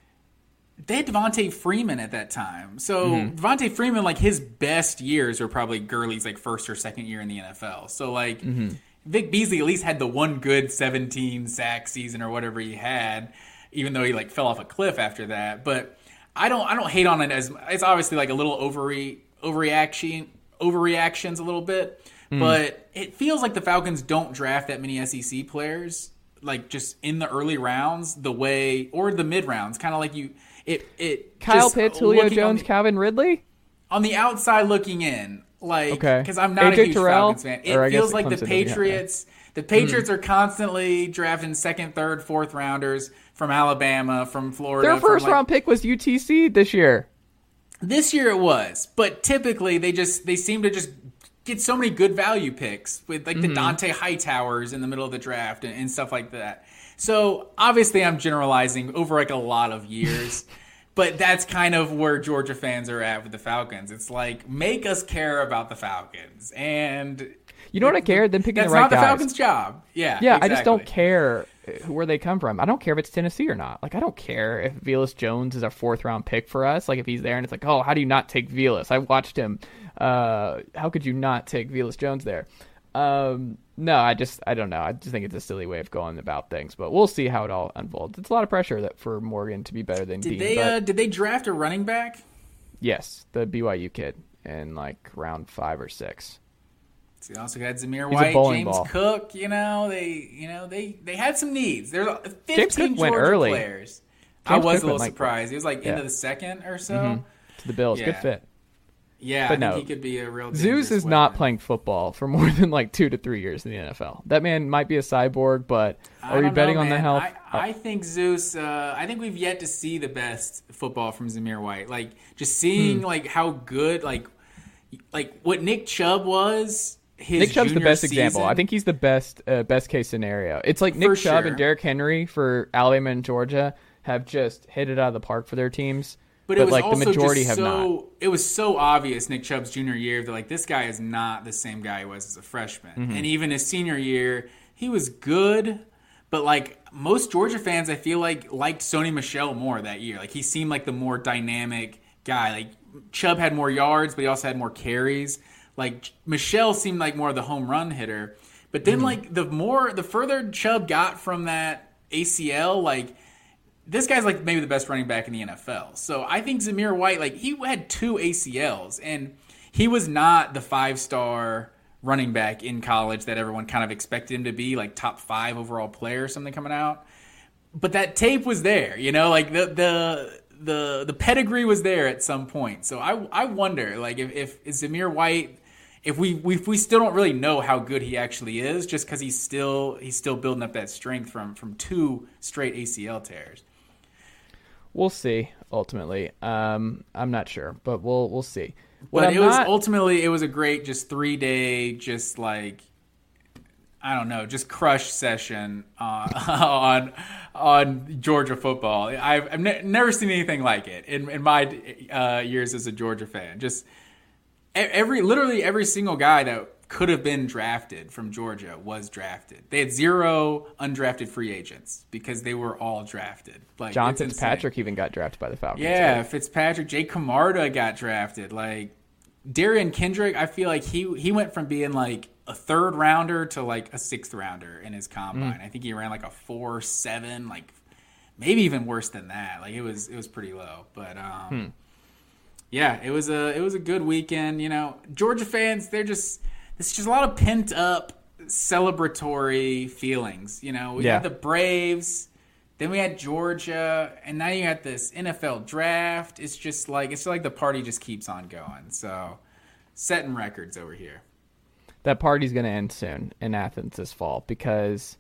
they had Devontae Freeman at that time. So mm-hmm. Devontae Freeman, like, his best years were probably Gurley's like first or second year in the N F L. So like mm-hmm. Vic Beasley at least had the one good seventeen sack season or whatever he had, even though he like fell off a cliff after that. But I don't I don't hate on it as it's obviously like a little overre, overreaction overreactions a little bit. Mm. But it feels like the Falcons don't draft that many S E C players, like just in the early rounds, the way or the mid rounds, kind of like you. It it Kyle Pitts, Julio Jones, the, Calvin Ridley on the outside looking in, like okay, because I'm not A J a huge Terrell, Falcons fan. It feels like the Patriots. The Patriots mm. are constantly drafting second, third, fourth rounders from Alabama, from Florida. Their first from, like, round pick was U T C this year. This year it was, but typically they just they seem to just get so many good value picks with like the mm-hmm. Dante Hightowers in the middle of the draft and, and stuff like that. So obviously I'm generalizing over like a lot of years, but that's kind of where Georgia fans are at with the Falcons. It's like, make us care about the Falcons. And you know what I care? Them picking the right guys. That's not the Falcons' job. Yeah, yeah. Exactly. I just don't care where they come from. I don't care if it's Tennessee or not. Like, I don't care if Velus Jones is a fourth round pick for us. Like, if he's there and it's like, oh, how do you not take Velus? I watched him. Uh, how could you not take Velus Jones there? Um, no, I just, I don't know. I just think it's a silly way of going about things, but we'll see how it all unfolds. It's a lot of pressure that for Morgan to be better than did Dean. They, but, uh, did they draft a running back? Yes, the B Y U kid in like round five or six. So they also had Zamir He's White, James ball. Cook. You know, they, you know, they, they had some needs. There's fifteen James Cook Georgia went early. players. James I was Cook a little went, surprised. like, He was like yeah. into the second or so. Mm-hmm. To the Bills, yeah. good fit. Yeah, but I no, think he could be a real. Zeus is weapon. not playing football for more than like two to three years in the N F L. That man might be a cyborg, but are you betting know, on man. the health? I, I think Zeus. Uh, I think we've yet to see the best football from Zamir White. Like just seeing hmm. like how good, like like what Nick Chubb was. His Nick Chubb's the best season. example. I think he's the best uh, best case scenario. It's like Nick for Chubb sure. and Derrick Henry for Alabama and Georgia have just hit it out of the park for their teams. But, but it was like also the majority just have so, not. It was so obvious Nick Chubb's junior year that like this guy is not the same guy he was as a freshman. Mm-hmm. And even his senior year, he was good, but like most Georgia fans, I feel like liked Sony Michel more that year. Like he seemed like the more dynamic guy. Like Chubb had more yards, but he also had more carries. Like Michel seemed like more of the home run hitter. But then mm-hmm. like the more the further Chubb got from that A C L, like this guy's like maybe the best running back in the N F L. So I think Zamir White, like he had two A C Ls, and he was not the five-star running back in college that everyone kind of expected him to be, like top five overall player or something coming out. But that tape was there, you know, like the the the the pedigree was there at some point. So I I wonder, like if if Zamir White, if we if we still don't really know how good he actually is, just because he's still he's still building up that strength from from two straight A C L tears. We'll see. Ultimately, um, I'm not sure, but we'll we'll see. What but I'm it was not... ultimately it was a great just three day just like I don't know just crush session uh, on on Georgia football. I've, I've ne- never seen anything like it in in my uh, years as a Georgia fan. Just every literally every single guy that could have been drafted from Georgia was drafted. They had zero undrafted free agents because they were all drafted. Like John Fitzpatrick even got drafted by the Falcons. Yeah, right? Fitzpatrick, Jake Camarda got drafted. Like Darian Kendrick, I feel like he he went from being like a third rounder to like a sixth rounder in his combine. Mm. I think he ran like a four seven, like maybe even worse than that. Like it was it was pretty low. But um, hmm. yeah, it was a it was a good weekend. You know, Georgia fans, they're just it's just a lot of pent up celebratory feelings. You know, we yeah. had the Braves. Then we had Georgia, and now you got this N F L draft. It's just like it's like the party just keeps on going. So, setting records over here. That party's going to end soon in Athens this fall because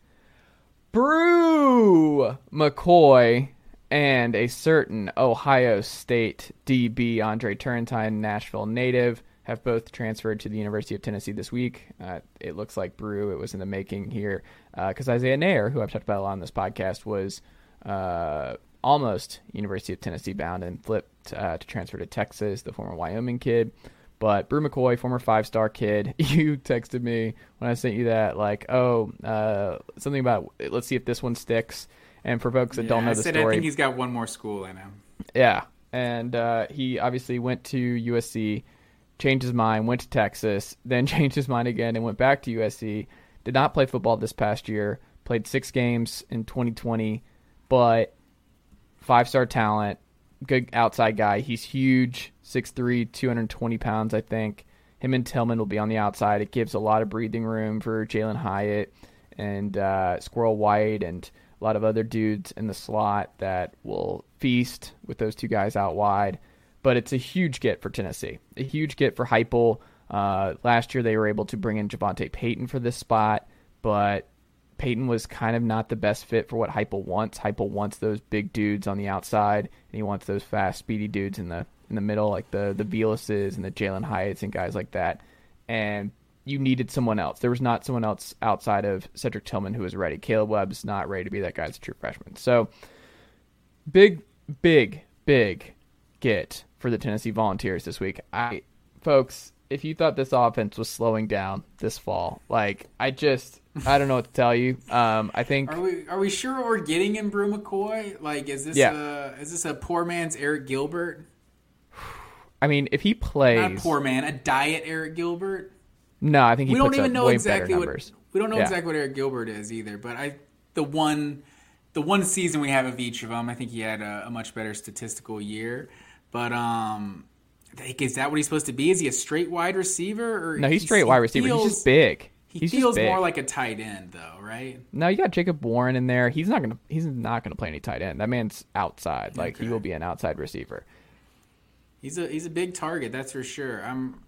Brew McCoy and a certain Ohio State D B, Andre Turrentine, Nashville native, have both transferred to the University of Tennessee this week. Uh, it looks like Brew, it was in the making here, because uh, Isaiah Nair, who I've talked about a lot on this podcast, was uh, almost University of Tennessee bound and flipped uh, to transfer to Texas, the former Wyoming kid. But Brew McCoy, former five-star kid, you texted me when I sent you that, like, oh, uh, something about, let's see if this one sticks. And for folks that yeah, don't know I the said, story. I think he's got one more school in him. Yeah, and uh, he obviously went to U S C, changed his mind, went to Texas, then changed his mind again and went back to U S C. Did not play football this past year. Played six games in twenty twenty, but five-star talent, good outside guy. He's huge, six three, two hundred twenty pounds, I think. Him and Tillman will be on the outside. It gives a lot of breathing room for Jalen Hyatt and uh, Squirrel White and a lot of other dudes in the slot that will feast with those two guys out wide. But it's a huge get for Tennessee, a huge get for Heupel. Uh, last year they were able to bring in Javonte Payton for this spot, but Payton was kind of not the best fit for what Heupel wants. Heupel wants those big dudes on the outside, and he wants those fast, speedy dudes in the in the middle, like the the Vilases and the Jalen Hyatts and guys like that. And you needed someone else. There was not someone else outside of Cedric Tillman who was ready. Caleb Webb's not ready to be that guy as a true freshman. So big, big, big get for the Tennessee Volunteers this week. I, folks, if you thought this offense was slowing down this fall, like I just, I don't know what to tell you. Um, I think. Are we are we sure what we're getting in Brew McCoy? Like, is this yeah. a is this a poor man's Eric Gilbert? I mean, if he plays, not a poor man, a diet Eric Gilbert. No, I think he we puts don't even up know way exactly better what numbers. we don't know yeah. exactly what Eric Gilbert is either. But I the one the one season we have of each of them, I think he had a, a much better statistical year. But um, is that what he's supposed to be? Is he a straight wide receiver? Or no, he's he, straight wide receiver. Feels, he's just big. He he's feels just big. more like a tight end, though, right? No, you got Jacob Warren in there. He's not gonna. He's not gonna play any tight end. That man's outside. Like okay. He will be an outside receiver. He's a he's a big target, that's for sure. I'm.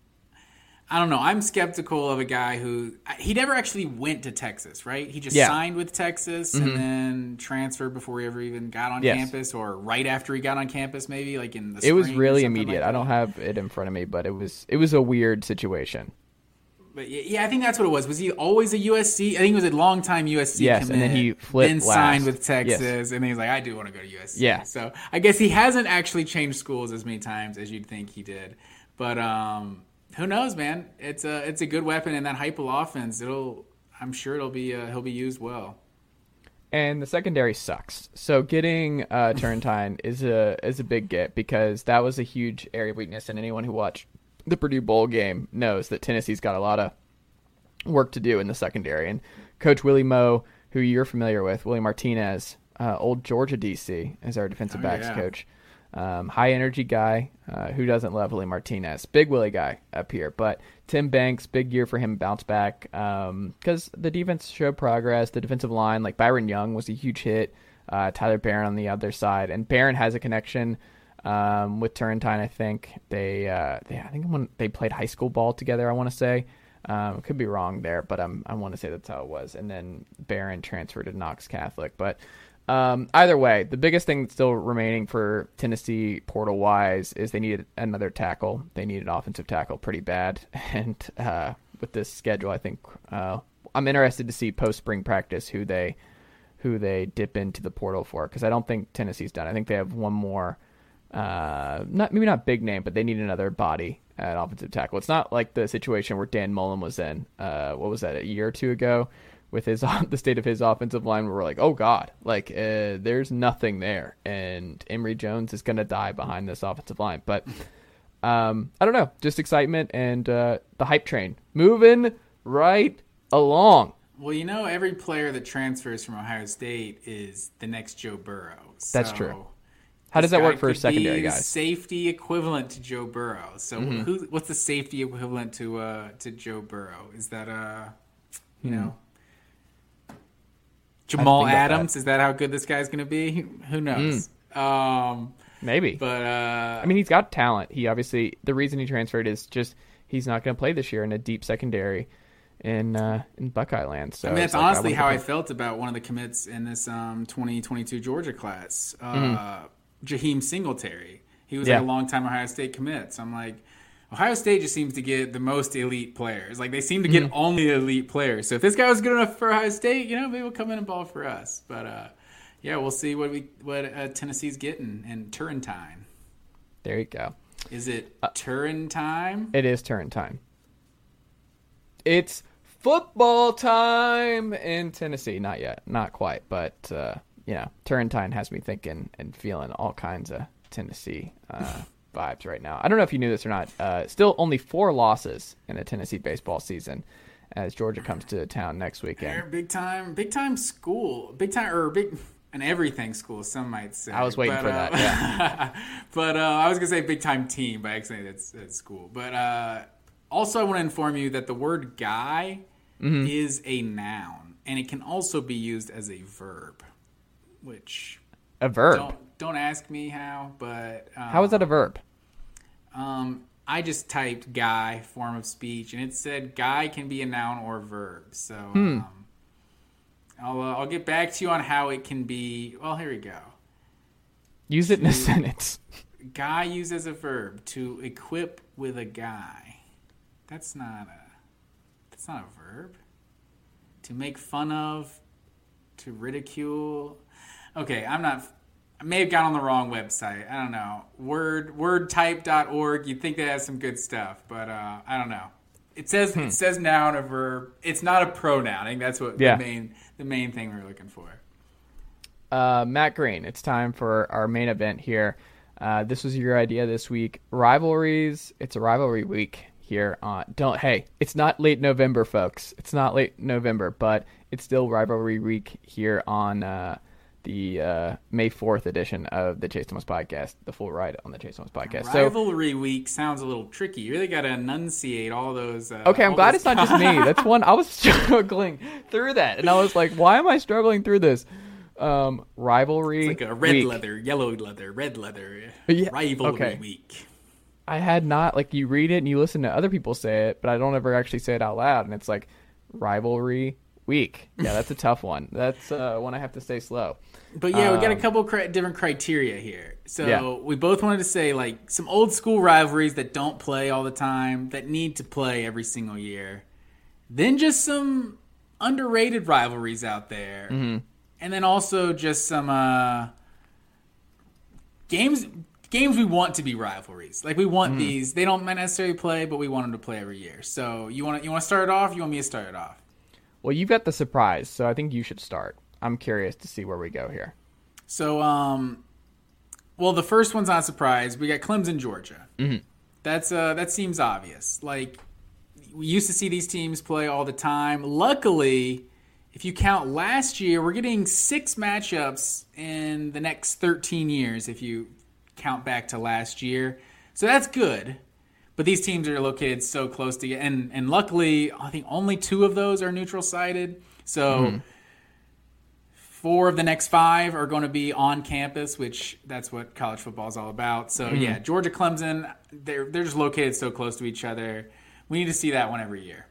I don't know. I'm skeptical of a guy who he never actually went to Texas, right? He just yeah. signed with Texas mm-hmm. and then transferred before he ever even got on yes. campus, or right after he got on campus, maybe like in the. It was really immediate. Like I don't have it in front of me, but it was it was a weird situation. But yeah, I think that's what it was. Was he always a U S C? I think he was a long-time U S C yes, commit. and then he flipped then last. signed with Texas, yes. and then he's like, I do want to go to U S C. Yeah. So I guess he hasn't actually changed schools as many times as you'd think he did. But um, who knows, man? It's a it's a good weapon in that Heupel offense. It'll I'm sure it'll be uh, he'll be used well. And the secondary sucks. So getting uh, Turrentine is a is a big get because that was a huge area of weakness, and anyone who watched the Purdue Bowl game knows that Tennessee's got a lot of work to do in the secondary. And Coach Willie Moe, who you're familiar with, Willie Martinez, uh, old Georgia D C, is our defensive oh, backs yeah. coach. Um, high energy guy. Uh, who doesn't love Willie Martinez? Big Willie guy up here. But Tim Banks, big year for him, bounce back because um, the defense showed progress. The defensive line, like Byron Young, was a huge hit. Uh, Tyler Barron on the other side, and Barron has a connection um, with Turrentine. I think they, uh, they, I think when they played high school ball together, I want to say. Um, could be wrong there, but I'm, I want to say that's how it was. And then Barron transferred to Knox Catholic. But um, either way, the biggest thing that's still remaining for Tennessee portal-wise is they needed another tackle. They needed an offensive tackle pretty bad. And uh, with this schedule, I think uh, I'm interested to see post-spring practice who they who they dip into the portal for, because I don't think Tennessee's done. I think they have one more, uh, not maybe not big name, but they need another body at offensive tackle. It's not like the situation where Dan Mullen was in, uh, what was that, a year or two ago with his the state of his offensive line where we're like, oh, God, like uh, there's nothing there. And Emory Jones is going to die behind this offensive line. But um, I don't know, just excitement and uh, the hype train moving right along. Well, you know, every player that transfers from Ohio State is the next Joe Burrow. So That's true. How does that work for secondary guys? guys? Safety equivalent to Joe Burrow. So, Mm-hmm. who, what's the safety equivalent to uh, to Joe Burrow? Is that uh, you Hmm. know, Jamal think about Adams? Is that how good this guy's going to be? Who knows? Um, Maybe. but uh, I mean, he's got talent. He obviously, the reason he transferred is just he's not going to play this year in a deep secondary in uh, in Buckeye land. So I mean, that's it's like, honestly I how I wouldn't felt about one of the commits in this um, twenty twenty-two Georgia class, uh, Mm-hmm. Jaheim Singletary. He was Yeah. like a long-time Ohio State commit. So I'm like, Ohio State just seems to get the most elite players. Like, they seem to get Mm-hmm. only elite players. So if this guy was good enough for Ohio State, you know, maybe he'll come in and ball for us. But, uh, yeah, we'll see what we what uh, Tennessee's getting in Turrentine. There you go. Is it Uh, Turrentine? It is turn time. It's football time in Tennessee. Not yet. Not quite. But, uh, you know, Turrentine has me thinking and feeling all kinds of Tennessee uh, vibes right now. I don't know if you knew this or not. Uh, still only four losses in the Tennessee baseball season as Georgia comes to town next They're weekend. big time, big time school, big time or big an everything school. Some might say. I was waiting But, for uh, that. Yeah. but uh, I was gonna say big time team, but actually that's that's school. But uh, also, I want to inform you that the word guy Mm-hmm. is a noun, and it can also be used as a verb. Which A verb. don't don't ask me how, but um, How is that a verb? Um, I just typed guy form of speech, and it said guy can be a noun or verb. So Hmm. um, I'll uh, I'll get back to you on how it can be. Well, here we go. Use it in a sentence. Guy used as a verb, to equip with a guy. That's not a that's not a verb. To make fun of, to ridicule. Okay, I'm not. I may have got on the wrong website. I don't know. Word wordtype dot org. You'd think that has some good stuff, but uh, I don't know. It says Hmm. it says noun or verb. It's not a pronoun. I think that's what Yeah. the main the main thing we were looking for. Uh, Matt Green, it's time for our main event here. Uh, this was your idea this week. Rivalries. It's a rivalry week here on. Don't hey, it's not late November, folks. It's not late November, but it's still rivalry week here on uh, the uh, May fourth edition of the Chase Thomas Podcast, the full ride on the Chase Thomas Podcast. So Rivalry week sounds a little tricky. You really got to enunciate all those. Uh, okay, I'm all glad those it's not just me. That's one I was struggling through that, and I was like, why am I struggling through this? Um, rivalry. It's like a red week. leather, yellow leather, red leather. Yeah, Rivalry okay. week. I had not, like, you read it and you listen to other people say it, but I don't ever actually say it out loud. And it's like rivalry week. Yeah, that's a tough one. That's uh, one I have to stay slow. But yeah, we got a Um, couple cri- different criteria here. So Yeah. we both wanted to say like some old school rivalries that don't play all the time, that need to play every single year. Then just some underrated rivalries out there. Mm-hmm. And then also just some uh, games games we want to be rivalries. Like we want Mm-hmm. these. They don't necessarily play, but we want them to play every year. So you want to you want to start it off? You want me to start it off? Well, you've got the surprise, so I think you should start. I'm curious to see where we go here. So, um, well, the first one's not a surprise. We got Clemson, Georgia. Mm-hmm. That's uh, that seems obvious. Like we used to see these teams play all the time. Luckily, if you count last year, we're getting six matchups in the next thirteen years. If you count back to last year, so that's good. But these teams are located so close together, and and luckily, I think only two of those are neutral sided. So. Mm-hmm. Four of the next five are going to be on campus, which that's what college football is all about. So, Mm-hmm. yeah, Georgia, Clemson, they're they're just located so close to each other. We need to see that one every year.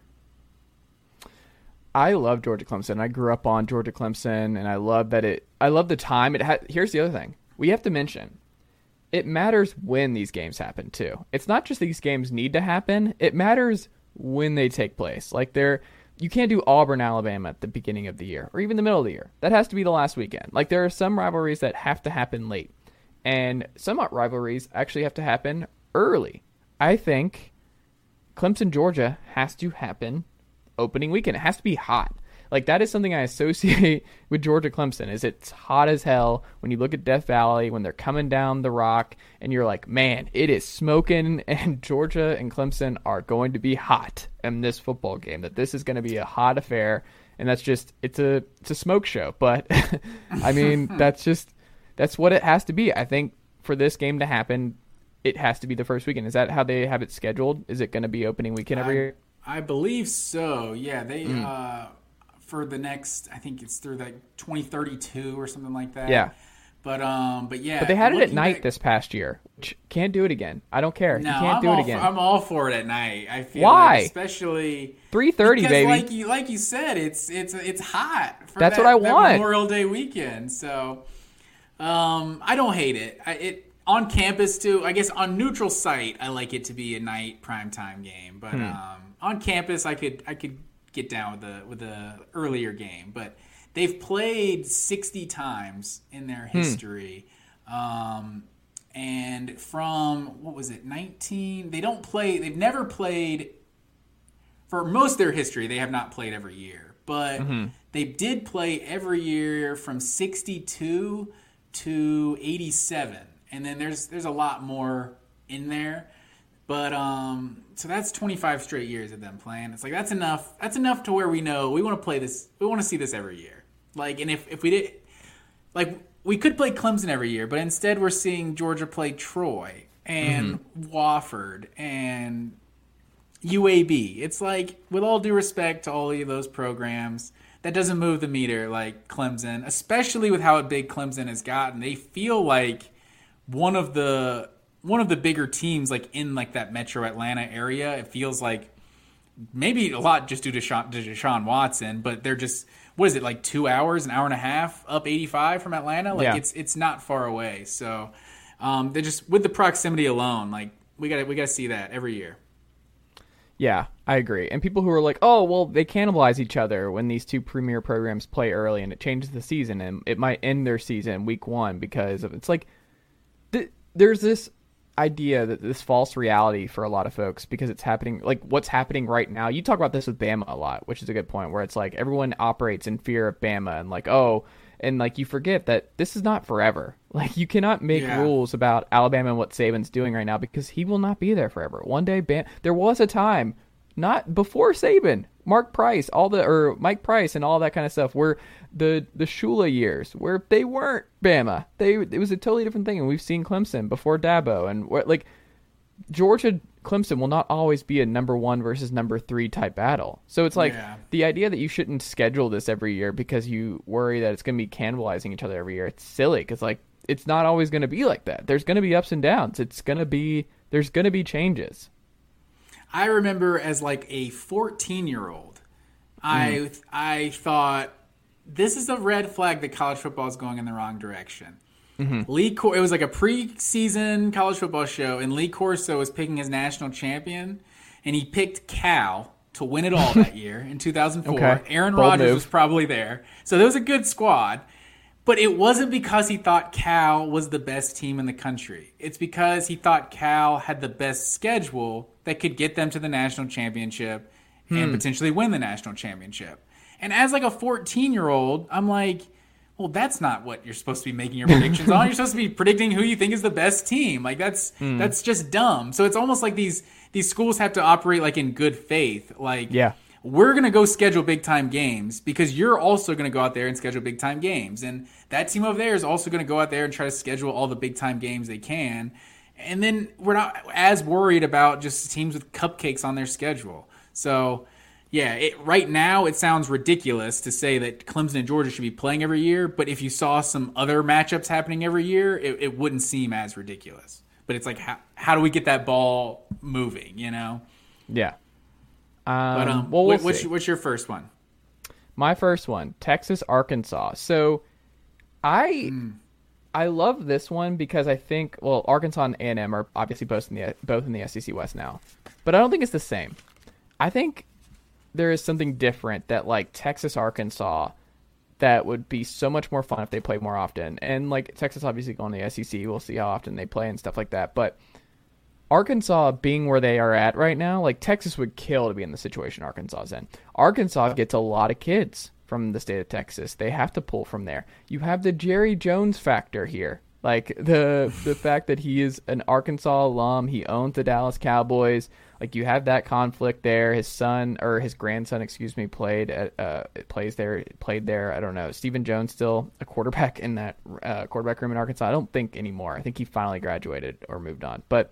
I love Georgia Clemson. I grew up on Georgia Clemson, and I love that it. I love the time it had. Here's the other thing we have to mention: it matters when these games happen too. It's not just these games need to happen; it matters when they take place. Like they're. You can't do Auburn, Alabama at the beginning of the year or even the middle of the year. That has to be the last weekend. Like there are some rivalries that have to happen late, and some rivalries actually have to happen early. I think Clemson, Georgia has to happen opening weekend. It has to be hot. Like, that is something I associate with Georgia Clemson, is it's hot as hell when you look at Death Valley, when they're coming down the rock, and you're like, man, it is smoking, and Georgia and Clemson are going to be hot in this football game, that this is going to be a hot affair, and that's just, it's a it's a smoke show. But, I mean, that's just, that's what it has to be. I think for this game to happen, it has to be the first weekend. Is that how they have it scheduled? Is it going to be opening weekend every I, year? I believe so. Yeah, they Mm. uh, for the next, I think it's through like twenty thirty-two or something like that. Yeah. But um, but yeah. But they had it at looking night back- this past year. Which Can't do it again. I don't care. No, you can't I'm do all it again. For, I'm all for it at night. I feel Why? like, especially three thirty, because baby. Like you, like you said, it's it's it's hot. For That's that, what I that want. Memorial Day weekend. So, um, I don't hate it. I, it on campus too. I guess on neutral site, I like it to be a night primetime game. But Hmm. um, on campus, I could I could get down with the with the earlier game. But they've played sixty times in their Hmm. history. Um, and from, what was it, nineteen? They don't play, they've never played, for most of their history, they have not played every year. But Mm-hmm. they did play every year from sixty-two to eighty-seven. And then there's there's a lot more in there. But, um, so that's twenty-five straight years of them playing. It's like, that's enough. That's enough to where we know we want to play this, we want to see this every year. Like, and if, if we did, like, we could play Clemson every year, but instead we're seeing Georgia play Troy and Mm-hmm. Wofford and U A B. It's like, with all due respect to all of those programs, that doesn't move the meter like Clemson, especially with how big Clemson has gotten. They feel like one of the one of the bigger teams, like in like that Metro Atlanta area. It feels like maybe a lot just due to Deshaun, to Deshaun Watson, but they're just, what is it, like two hours, an hour and a half up eighty-five from Atlanta? Like Yeah. it's it's not far away. So um, they're just, with the proximity alone, like we got we got to see that every year. Yeah, I agree. And people who are like, oh, well, they cannibalize each other when these two premier programs play early and it changes the season and it might end their season week one because of, it's like, th- there's this idea that this false reality for a lot of folks because it's happening, like what's happening right now. You talk about this with Bama a lot, which is a good point, where it's like everyone operates in fear of Bama and like, oh, and like you forget that this is not forever. Like you cannot make Yeah. rules about Alabama and what Saban's doing right now because he will not be there forever. One day, Bam- there was a time, not before Saban, Mark Price, all the or Mike Price and all that kind of stuff, where the the Shula years where they weren't Bama. They it was a totally different thing, and we've seen Clemson before Dabo, and what like Georgia Clemson will not always be a number one versus number three type battle. So it's like Yeah. the idea that you shouldn't schedule this every year because you worry that it's going to be cannibalizing each other every year. It's silly because like it's not always going to be like that. There's going to be ups and downs. It's going to be there's going to be changes. I remember as like a fourteen-year-old, I I thought this is a red flag that college football is going in the wrong direction. Lee Cor- it was like a preseason college football show, and Lee Corso was picking his national champion, and he picked Cal to win it all that year in two thousand four. Okay. Aaron Bold Rodgers move. was probably there, so there was a good squad. But it wasn't because he thought Cal was the best team in the country. It's because he thought Cal had the best schedule that could get them to the national championship and potentially win the national championship. And as like a fourteen-year-old, I'm like, well, that's not what you're supposed to be making your predictions on. You're supposed to be predicting who you think is the best team. Like that's that's just dumb. So it's almost like these these schools have to operate like in good faith. Like Yeah. we're going to go schedule big time games because you're also going to go out there and schedule big time games. And that team over there is also going to go out there and try to schedule all the big time games they can. And then we're not as worried about just teams with cupcakes on their schedule. So, yeah, it, right now it sounds ridiculous to say that Clemson and Georgia should be playing every year. But if you saw some other matchups happening every year, it, it wouldn't seem as ridiculous. But it's like, how, how do we get that ball moving, you know? Yeah. Um, But um, well, we'll what- what's, see. what's your first one? My first one, Texas, Arkansas. So I I love this one because I think, well, Arkansas and A and M are obviously both in the both in the S E C West now. But I don't think it's the same. I think there is something different that like Texas, Arkansas that would be so much more fun if they played more often. And like Texas obviously going to the S E C, we'll see how often they play and stuff like that. But Arkansas being where they are at right now, like Texas would kill to be in the situation Arkansas is in. Arkansas gets a lot of kids. from the state of Texas. They have to pull from there. You have the Jerry Jones factor here. Like the the fact that he is an Arkansas alum, he owns the Dallas Cowboys. Like you have that conflict there. His son or his grandson, excuse me, played at uh plays there, played there. I don't know. Stephen Jones still a quarterback in that uh, quarterback room in Arkansas. I don't think anymore. I think he finally graduated or moved on. But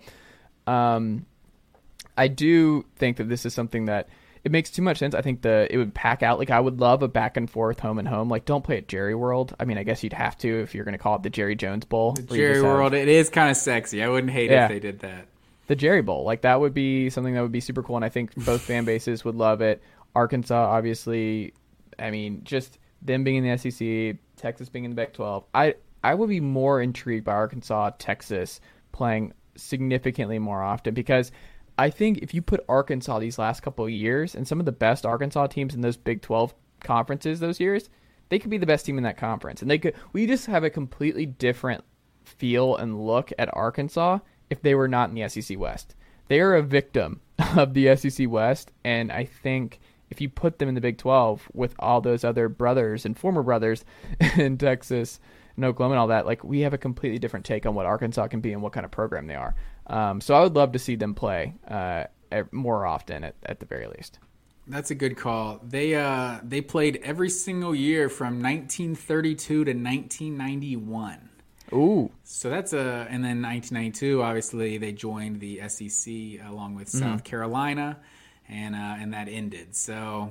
um, I do think that this is something that it makes too much sense. I think the it would pack out. Like I would love a back and forth home and home. Like don't play at Jerry World. I mean, I guess you'd have to if you're going to call it the Jerry Jones Bowl. The Jerry World. Have, it is kind of sexy. I wouldn't hate yeah, it if they did that. The Jerry Bowl. Like that would be something that would be super cool. And I think both fan bases would love it. Arkansas, obviously. I mean, just them being in the S E C, Texas being in the Big twelve. I I would be more intrigued by Arkansas, Texas playing significantly more often because I think if you put Arkansas these last couple of years and some of the best Arkansas teams in those Big twelve conferences those years, they could be the best team in that conference. And they could, we just have a completely different feel and look at Arkansas if they were not in the S E C West. They are a victim of the S E C West. And I think if you put them in the Big twelve with all those other brothers and former brothers in Texas and Oklahoma and all that, like we have a completely different take on what Arkansas can be and what kind of program they are. Um, so I would love to see them play uh, more often, at, at the very least. That's a good call. They uh, they played every single year from nineteen thirty-two to nineteen ninety-one. Ooh. So that's a, and then nineteen ninety-two, obviously they joined the S E C along with mm-hmm. South Carolina, and uh, and that ended. So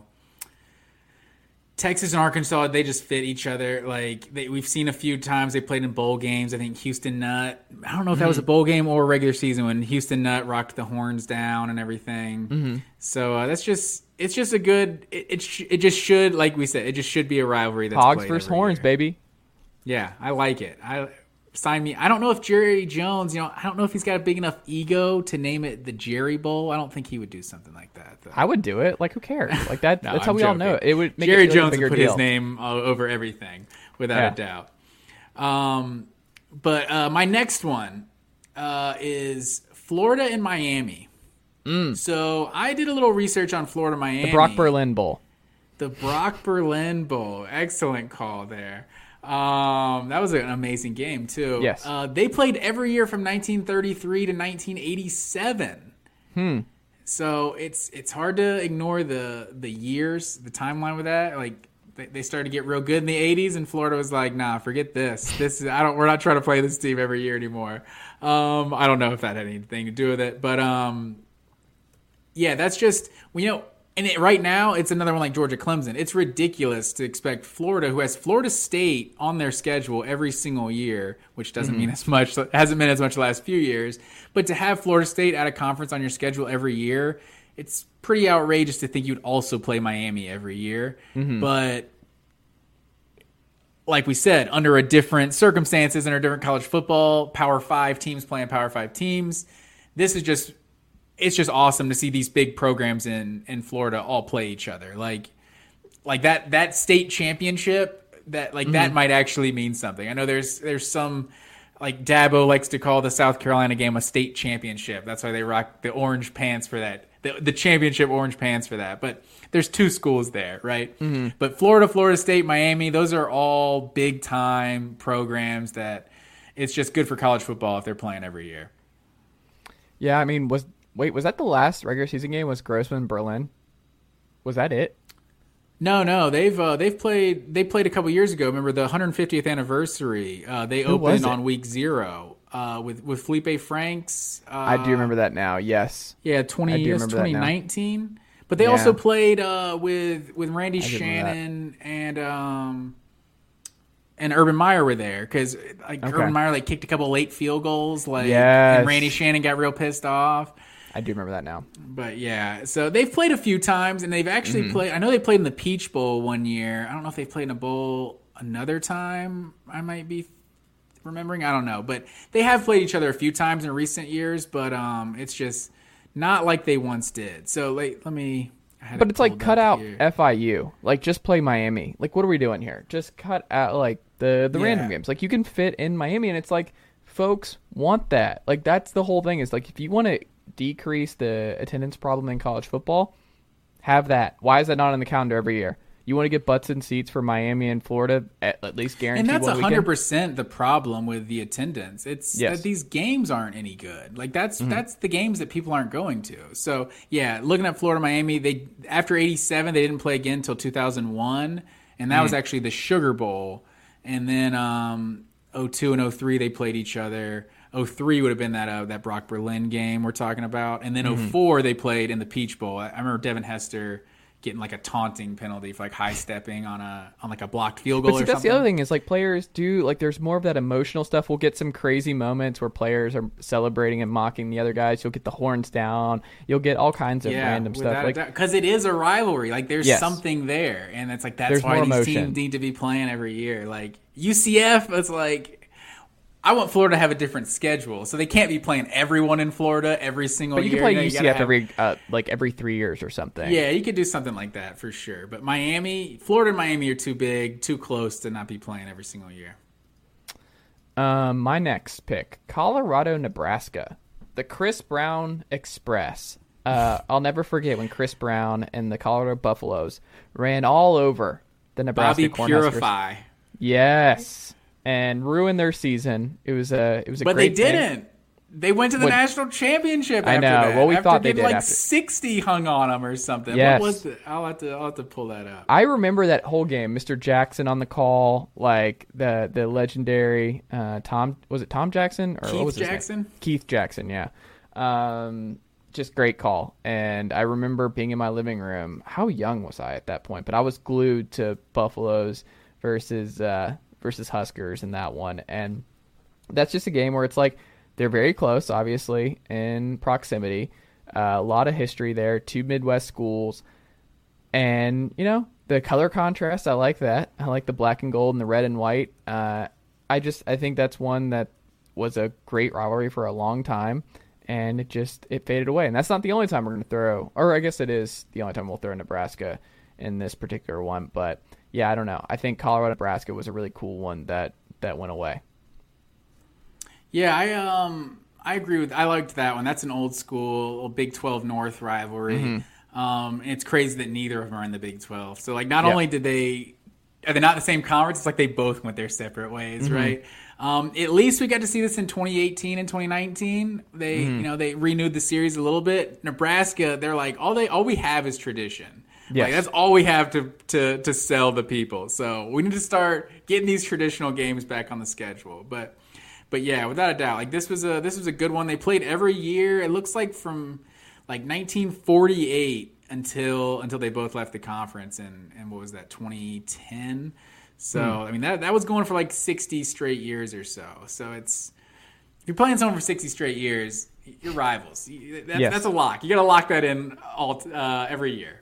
Texas and Arkansas, they just fit each other. Like they, we've seen a few times they played in bowl games. I think Houston Nutt. I don't know if that was a bowl game or a regular season when Houston Nutt rocked the horns down and everything. Mm-hmm. So uh, that's just it's just a good. It it, sh- it just should, like we said, it just should be a rivalry. That's Hogs played versus every horns, year. baby. Yeah, I like it. I sign me. I don't know if Jerry Jones. You know, I don't know if he's got a big enough ego to name it the Jerry Bowl. I don't think he would do something like that. Though. I would do it. Like, who cares? Like that. no, that's how I'm we joking. all know it. It would make Jerry it Jones a bigger would put deal. his name uh, over everything, without yeah. a doubt. Um, but uh, my next one uh, is Florida and Miami. Mm. So I did a little research on Florida, Miami. The Brock Berlin Bowl. The Brock Berlin Bowl. Excellent call there. Um, that was an amazing game too. Yes. Uh, they played every year from nineteen thirty-three to nineteen eighty-seven. Hmm. So it's it's hard to ignore the the years, the timeline with that. Like they, they started to get real good in the eighties, and Florida was like, "Nah, forget this. This is I don't. We're not trying to play this team every year anymore." Um, I don't know if that had anything to do with it, but um, yeah, that's just you know. And it, right now, it's another one like Georgia Clemson. It's ridiculous to expect Florida, who has Florida State on their schedule every single year, which doesn't mm-hmm. mean as much, hasn't been as much the last few years. But to have Florida State at a conference on your schedule every year, it's pretty outrageous to think you'd also play Miami every year. Mm-hmm. But like we said, under a different circumstances, under different college football, Power Five teams playing Power Five teams, this is just... It's just awesome to see these big programs in, in Florida all play each other. Like, like that that state championship that like mm-hmm. that might actually mean something. I know there's there's some like Dabo likes to call the South Carolina game a state championship. That's why they rock the orange pants for that, the, the championship orange pants for that. But there's two schools there, right? Mm-hmm. But Florida, Florida State, Miami, those are all big time programs that it's just good for college football if they're playing every year. Yeah, I mean, was. Wait, was that the last regular season game? Was Grossman Berlin? Was that it? No, no. They've uh, they've played they played a couple years ago. Remember the one hundred fiftieth anniversary? Uh, they Who opened on week zero uh, with with Felipe Franks. Uh, I do remember that now. Yes. Yeah, twenty years, twenty nineteen. But they yeah. also played uh, with with Randy Shannon and um, and Urban Meyer were there because like okay. Urban Meyer like kicked a couple late field goals, like yes. and Randy Shannon got real pissed off. I do remember that now. But yeah, so they've played a few times, and they've actually mm-hmm. played. I know they played in the Peach Bowl one year. I don't know if they played in a bowl another time. I might be remembering. I don't know, but they have played each other a few times in recent years. But um, it's just not like they once did. So like, let me. I had but it it's like cut out here. F I U. Like just play Miami. Like what are we doing here? Just cut out like the the yeah. random games. Like you can fit in Miami, and it's like folks want that. Like that's the whole thing. Is like if you want to decrease the attendance problem in college football, have that. Why is that not on the calendar every year? You want to get butts and seats for Miami and Florida, at, at least guaranteed. And that's one one hundred weekend. percent the problem with the attendance. It's Yes. that these games aren't any good. Like that's Mm-hmm. that's the games that people aren't going to. So yeah, looking at Florida, Miami, they after eighty-seven they didn't play again until two thousand one, and that Mm. was actually the Sugar Bowl. And then um, oh two and oh three they played each other. oh three would have been that uh, that Brock Berlin game we're talking about, and then Mm-hmm. oh four they played in the Peach Bowl. I, I remember Devin Hester getting like a taunting penalty for like high stepping on a on like a blocked field goal But see, or that's something. the other thing is like players do like there's more of that emotional stuff. We'll get some crazy moments where players are celebrating and mocking the other guys. You'll get the horns down. You'll get all kinds of random stuff. Like because it is a rivalry. Like there's Yes. something there, and it's like that's There's why more these emotion. teams need to be playing every year. Like U C F, it's like I want Florida to have a different schedule, so they can't be playing everyone in Florida every single but you year. can play know, you U C gotta F have- every uh, like every three years or something. Yeah, you could do something like that for sure. But Miami, Florida, and Miami are too big, too close to not be playing every single year. Um, my next pick, Colorado, Nebraska, the Chris Brown Express. Uh, I'll never forget when Chris Brown and the Colorado Buffaloes ran all over the Nebraska Bobby Cornhuskers. Purify, Yes, and ruined their season. It was a it was a but they great thing. didn't. They went to the What- national championship. I After know. that, Well, we after thought they getting did like after- sixty hung on them or something. Yes. What was it? I'll have to I'll have to pull that up. I remember that whole game. Mister Jackson on the call, like the the legendary uh, Tom. Was it Tom Jackson or Keith what was his name? Jackson? Keith Jackson, yeah. Um, just great call. And I remember being in my living room. How young was I at that point? But I was glued to Buffaloes versus uh, versus Huskers in that one. And that's just a game where it's like they're very close, obviously, in proximity. Uh, a lot of history there. Two Midwest schools. And, you know, the color contrast, I like that. I like the black and gold and the red and white. Uh, I just, I think that's one that was a great rivalry for a long time. And it just, it faded away. And that's not the only time we're going to throw, or I guess it is the only time we'll throw Nebraska in this particular one. But yeah, I don't know. I think Colorado, Nebraska was a really cool one that, that went away. Yeah, I um I agree with I liked that one. That's an old school Big twelve North rivalry. Mm-hmm. Um, and it's crazy that neither of them are in the Big twelve. So like, not Yeah. only did they are they not in the same conference, it's like they both went their separate ways, Mm-hmm. right? Um, at least we got to see this in twenty eighteen and twenty nineteen. They Mm-hmm. you know they renewed the series a little bit. Nebraska, they're like all they all we have is tradition. Yes. Like that's all we have to, to to sell the people. So we need to start getting these traditional games back on the schedule. But But yeah, without a doubt, like this was a this was a good one. They played every year. It looks like from like nineteen forty-eight until until they both left the conference, and and what was that, twenty ten? So I mean that that was going for like sixty straight years or so. So it's if you're playing someone for sixty straight years, you're rivals. That's, Yes. that's a lock. You got to lock that in all uh, every year.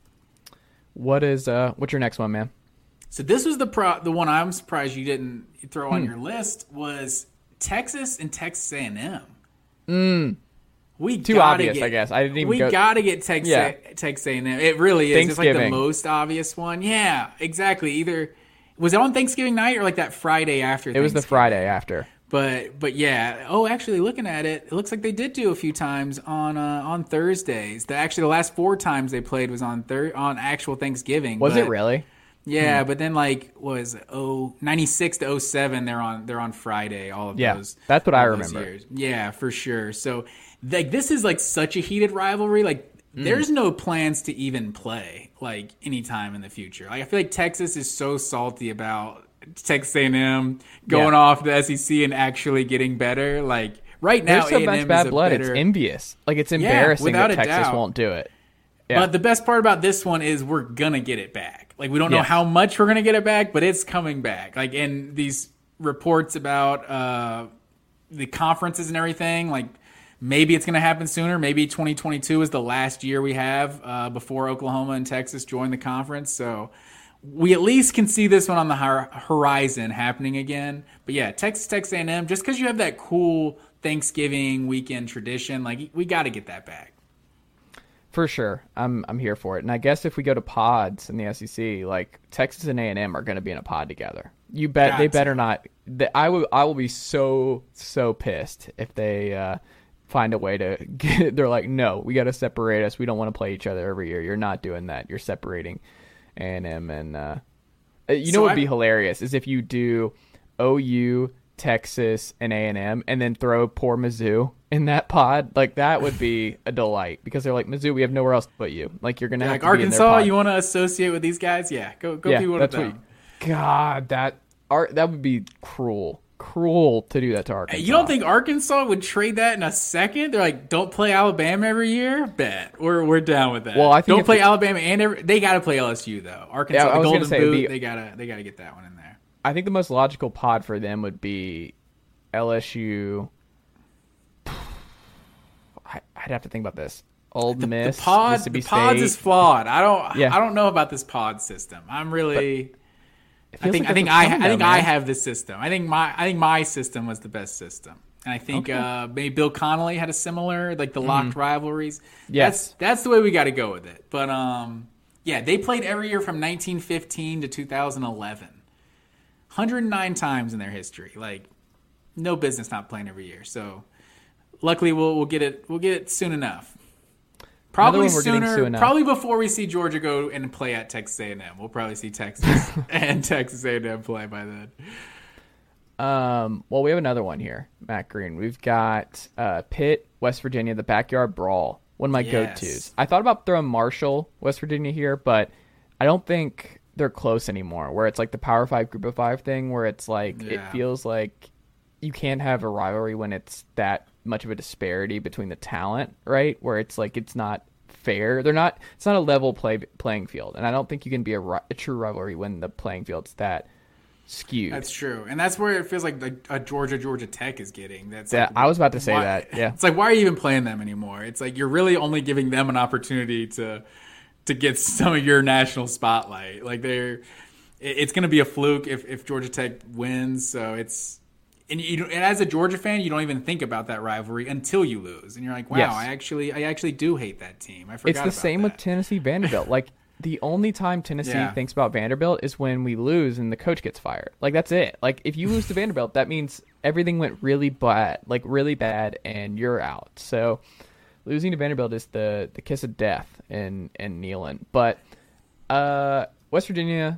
What is, uh, what's your next one, man? So this was the pro- the one I'm surprised you didn't throw Hmm. on your list was Texas and Texas A and M. Mm. We Too gotta obvious, get, I guess. I didn't even We go- gotta get Texas Yeah. Texas A and M. It really is. It's like the Thanksgiving. most obvious one. Yeah, exactly. Either was it on Thanksgiving night or like that Friday after? It was the Friday after. But but yeah. Oh, actually, looking at it, it looks like they did do a few times on uh, on Thursdays. The actually the last four times they played was on thir- on actual Thanksgiving. Was but- it really? Yeah, but then like what was it, oh ninety-six to oh seven they're on they're on Friday, all of Yeah, those. that's what I all those remember. years. Yeah, for sure. So like this is like such a heated rivalry. Like Mm. there's no plans to even play like anytime in the future. Like I feel like Texas is so salty about Texas A and M going Yeah. off the S E C and actually getting better. Like right now, There's so A and M much is bad a blood. better- It's envious. Like, it's embarrassing without that a Texas doubt. won't do it. Yeah. But the best part about this one is we're gonna get it back. Like we don't know Yes. how much we're gonna get it back, but it's coming back. Like in these reports about uh, the conferences and everything, like maybe it's gonna happen sooner. Maybe twenty twenty-two is the last year we have uh, before Oklahoma and Texas join the conference. So we at least can see this one on the hor- horizon happening again. But yeah, Texas, Texas A and M, just because you have that cool Thanksgiving weekend tradition, like we got to get that back. For sure. I'm I'm here for it. And I guess if we go to pods in the S E C, like Texas and A and M are going to be in a pod together. You bet Got they to. better not. The, I will I will be so so pissed if they uh, find a way to get they're like, "No, we got to separate us. We don't want to play each other every year. You're not doing that. You're separating A and M and uh, you So know what would I- be hilarious is if you do O U, Texas, and A and M, and then throw poor Mizzou in that pod. Like that would be a delight because they're like, Mizzou, we have nowhere else to put you. Like you're gonna have Like to be in their Arkansas, pod. you want to associate with these guys? Yeah, go go yeah, be one that's of what. them. You, God, that art that would be cruel, cruel to do that to Arkansas. You don't think Arkansas would trade that in a second? They're like, don't play Alabama every year? Bet. We're we're down with that. Well, I think don't if play the- Alabama and every, they got to play L S U though. Arkansas, Yeah, I the was gonna Golden say, it'd Boot, be- they gotta they gotta get that one in there. I think the most logical pod for them would be L S U. I, I'd have to think about this. Old Miss, the pod, Mississippi the pods State. is flawed. I don't Yeah. I don't know about this pod system. I'm really. It I feels think like I think that's I what's coming, I think though, I man. have this system. I think my I think my system was the best system. And I think Okay. uh, maybe Bill Connolly had a similar, like the locked rivalries. Yes. That's that's the way we got to go with it. But um, yeah, they played every year from nineteen fifteen to two thousand eleven. one hundred nine times in their history. Like no business not playing every year. So luckily we'll we'll get it we'll get it soon enough. Probably one we're getting sooner. soon enough. Probably before we see Georgia go and play at Texas A and M. We'll probably see Texas and Texas A and M play by then. Um, well, we have another one here, Matt Green. We've got uh, Pitt, West Virginia, the backyard brawl. One of my Yes. go-tos. I thought about throwing Marshall, West Virginia here, but I don't think they're close anymore. Where it's like the Power Five, Group of Five thing, where it's like it Yeah. feels like you can't have a rivalry when it's that much of a disparity between the talent, right? Where it's like it's not fair. They're not. It's not a level play playing field, and I don't think you can be a, ri- a true rivalry when the playing field's that skewed. That's true, and that's where it feels like the, a Georgia Georgia Tech is getting. That's Yeah, like, I was about to say why- that, yeah. it's like why are you even playing them anymore? It's like you're really only giving them an opportunity to to get some of your national spotlight. Like they're, it- it's going to be a fluke if, if Georgia Tech wins. So it's and you and as a Georgia fan, you don't even think about that rivalry until you lose, and you're like, wow, Yes. I actually I actually do hate that team. I forgot. It's the about same that. with Tennessee Vanderbilt. Like the only time Tennessee Yeah. thinks about Vanderbilt is when we lose and the coach gets fired. Like that's it. Like if you lose to Vanderbilt, that means everything went really bad, like really bad, and you're out. So losing to Vanderbilt is the the kiss of death in in Neyland. But uh, West Virginia,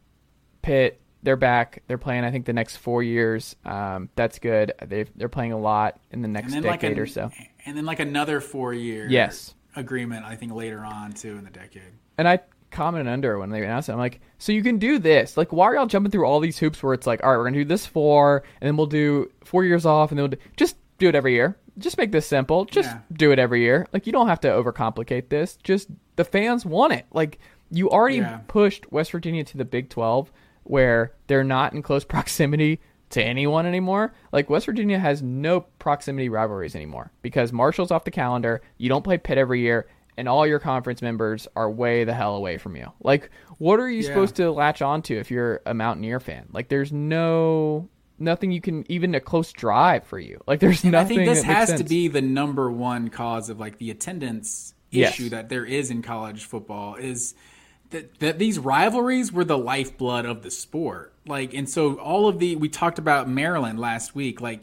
Pitt, they're back. They're playing, I think, the next four years. Um, that's good. They they're playing a lot in the next and then decade like an- or so. and then like another four year Yes. agreement. I think later on too in the decade. And I commented under when they announced it. I'm like, so you can do this. Like, why are y'all jumping through all these hoops where it's like, all right, we're going to do this four, and then we'll do four years off, and then we'll do, just do it every year. Just make this simple. Just Yeah. do it every year. Like, you don't have to overcomplicate this. Just the fans want it. Like, you already Yeah. pushed West Virginia to the Big twelve where they're not in close proximity to anyone anymore. Like, West Virginia has no proximity rivalries anymore because Marshall's off the calendar. You don't play Pitt every year. And all your conference members are way the hell away from you. Like, what are you Yeah. supposed to latch onto if you're a Mountaineer fan? Like, there's no nothing you can even a close drive for you. Like, there's And I nothing. think this that makes has to sense. be the number one cause of like the attendance Yes. issue that there is in college football is that, that these rivalries were the lifeblood of the sport. Like, and so all of the, we talked about Maryland last week. Like,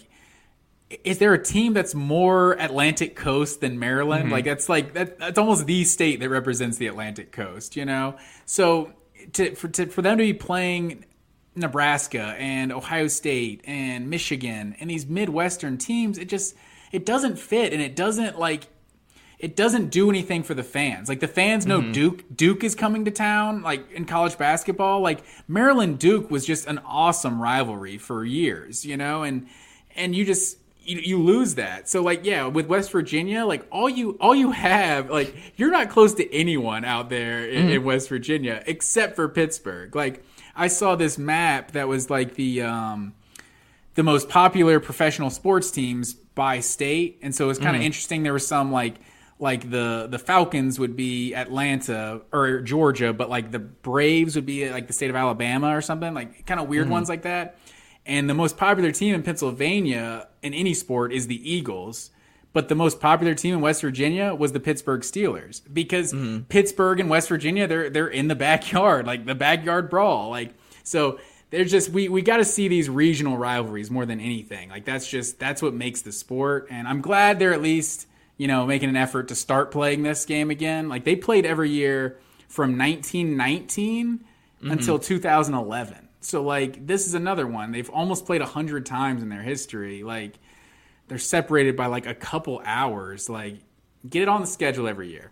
is there a team that's more Atlantic Coast than Maryland? Mm-hmm. Like, that's like, that, that's almost the state that represents the Atlantic Coast, you know? So to, for, to, for them to be playing Nebraska and Ohio State and Michigan and these Midwestern teams, it just, it doesn't fit. And it doesn't like, it doesn't do anything for the fans. Like the fans know Duke, Duke is coming to town, like in college basketball. Like Maryland Duke was just an awesome rivalry for years, you know, and, and you just, you, you lose that. So like, yeah, with West Virginia, like all you, all you have, like you're not close to anyone out there in, in West Virginia except for Pittsburgh. Like I saw this map that was like the, um, the most popular professional sports teams by state. And so it was kind of interesting. There was some like, like the, the Falcons would be Atlanta or Georgia, but like the Braves would be like the state of Alabama or something, like kind of weird ones like that. And the most popular team in Pennsylvania in any sport is the Eagles. But the most popular team in West Virginia was the Pittsburgh Steelers because Pittsburgh and West Virginia, they're they're in the backyard, like the backyard brawl. Like so there's just we we got to see these regional rivalries more than anything. Like that's just that's what makes the sport. And I'm glad they're at least, you know, making an effort to start playing this game again. Like they played every year from nineteen nineteen mm-hmm. until two thousand eleven. So, like, this is another one. They've almost played one hundred times in their history. Like, they're separated by, like, a couple hours. Like, get it on the schedule every year.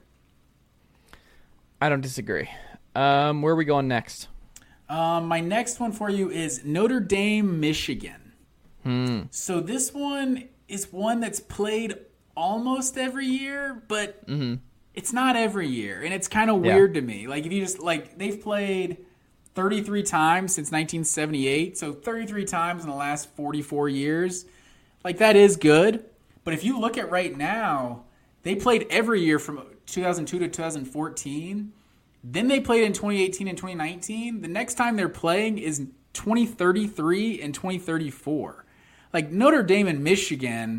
I don't disagree. Um, where are we going next? Um, my next one for you is Notre Dame, Michigan. Hmm. So this one is one that's played almost every year, but mm-hmm. it's not every year. And it's kind of Yeah. weird to me. Like, if you just, like, they've played thirty-three times since nineteen seventy-eight. So thirty-three times in the last forty-four years. Like, that is good. But if you look at right now, they played every year from two thousand two to two thousand fourteen. Then they played in twenty eighteen and twenty nineteen. The next time they're playing is twenty thirty-three and twenty thirty-four. Like, Notre Dame and Michigan,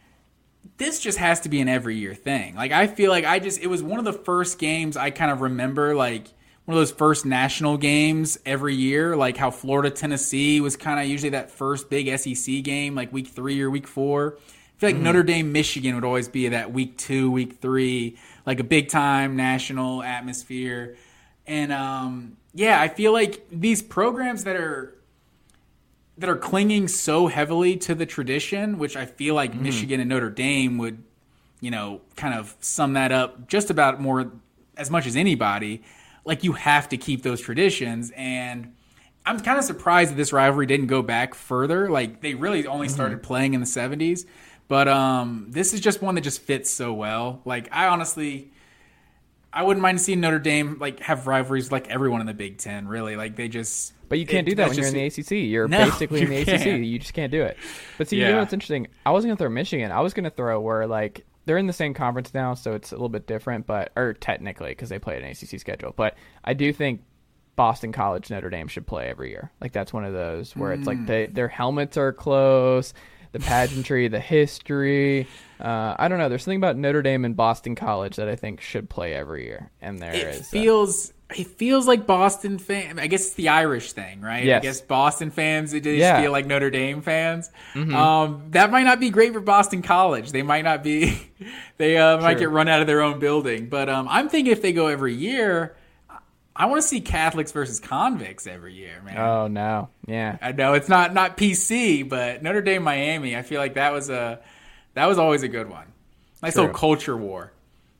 this just has to be an every year thing. Like, I feel like I just, it was one of the first games I kind of remember, like, one of those first national games every year, like how Florida, Tennessee was kind of usually that first big S E C game, like week three or week four. I feel like mm-hmm. Notre Dame, Michigan would always be that week two, week three, like a big time national atmosphere. And um, yeah, I feel like these programs that are that are clinging so heavily to the tradition, which I feel like mm-hmm. Michigan and Notre Dame would, you know, kind of sum that up just about more as much as anybody. Like, you have to keep those traditions. And I'm kind of surprised that this rivalry didn't go back further. Like, they really only started mm-hmm. playing in the seventies. But um, this is just one that just fits so well. Like, I honestly, I wouldn't mind seeing Notre Dame, like, have rivalries like everyone in the Big Ten, really. Like, they just... But you can't it, do that when just, you're in the A C C. You're no, basically in the you A C C. can't. You just can't do it. But see, Yeah. you know what's interesting? I wasn't going to throw Michigan. I was going to throw where, like, they're in the same conference now, so it's a little bit different, but or technically because they play an A C C schedule. But I do think Boston College, Notre Dame should play every year. Like, that's one of those where it's like they, their helmets are close, the pageantry, the history. Uh, I don't know. There's something about Notre Dame and Boston College that I think should play every year, and there it is. feels. Uh, It feels like Boston fans. I guess it's the Irish thing, right? Yes. I guess Boston fans, they just Yeah. feel like Notre Dame fans. Mm-hmm. Um, that might not be great for Boston College. They might not be, they uh, might True. get run out of their own building. But um, I'm thinking if they go every year, I want to see Catholics versus convicts every year, man. Oh, no. Yeah. I know it's not, not P C, but Notre Dame, Miami, I feel like that was a, that was always a good one. Nice True. little culture war.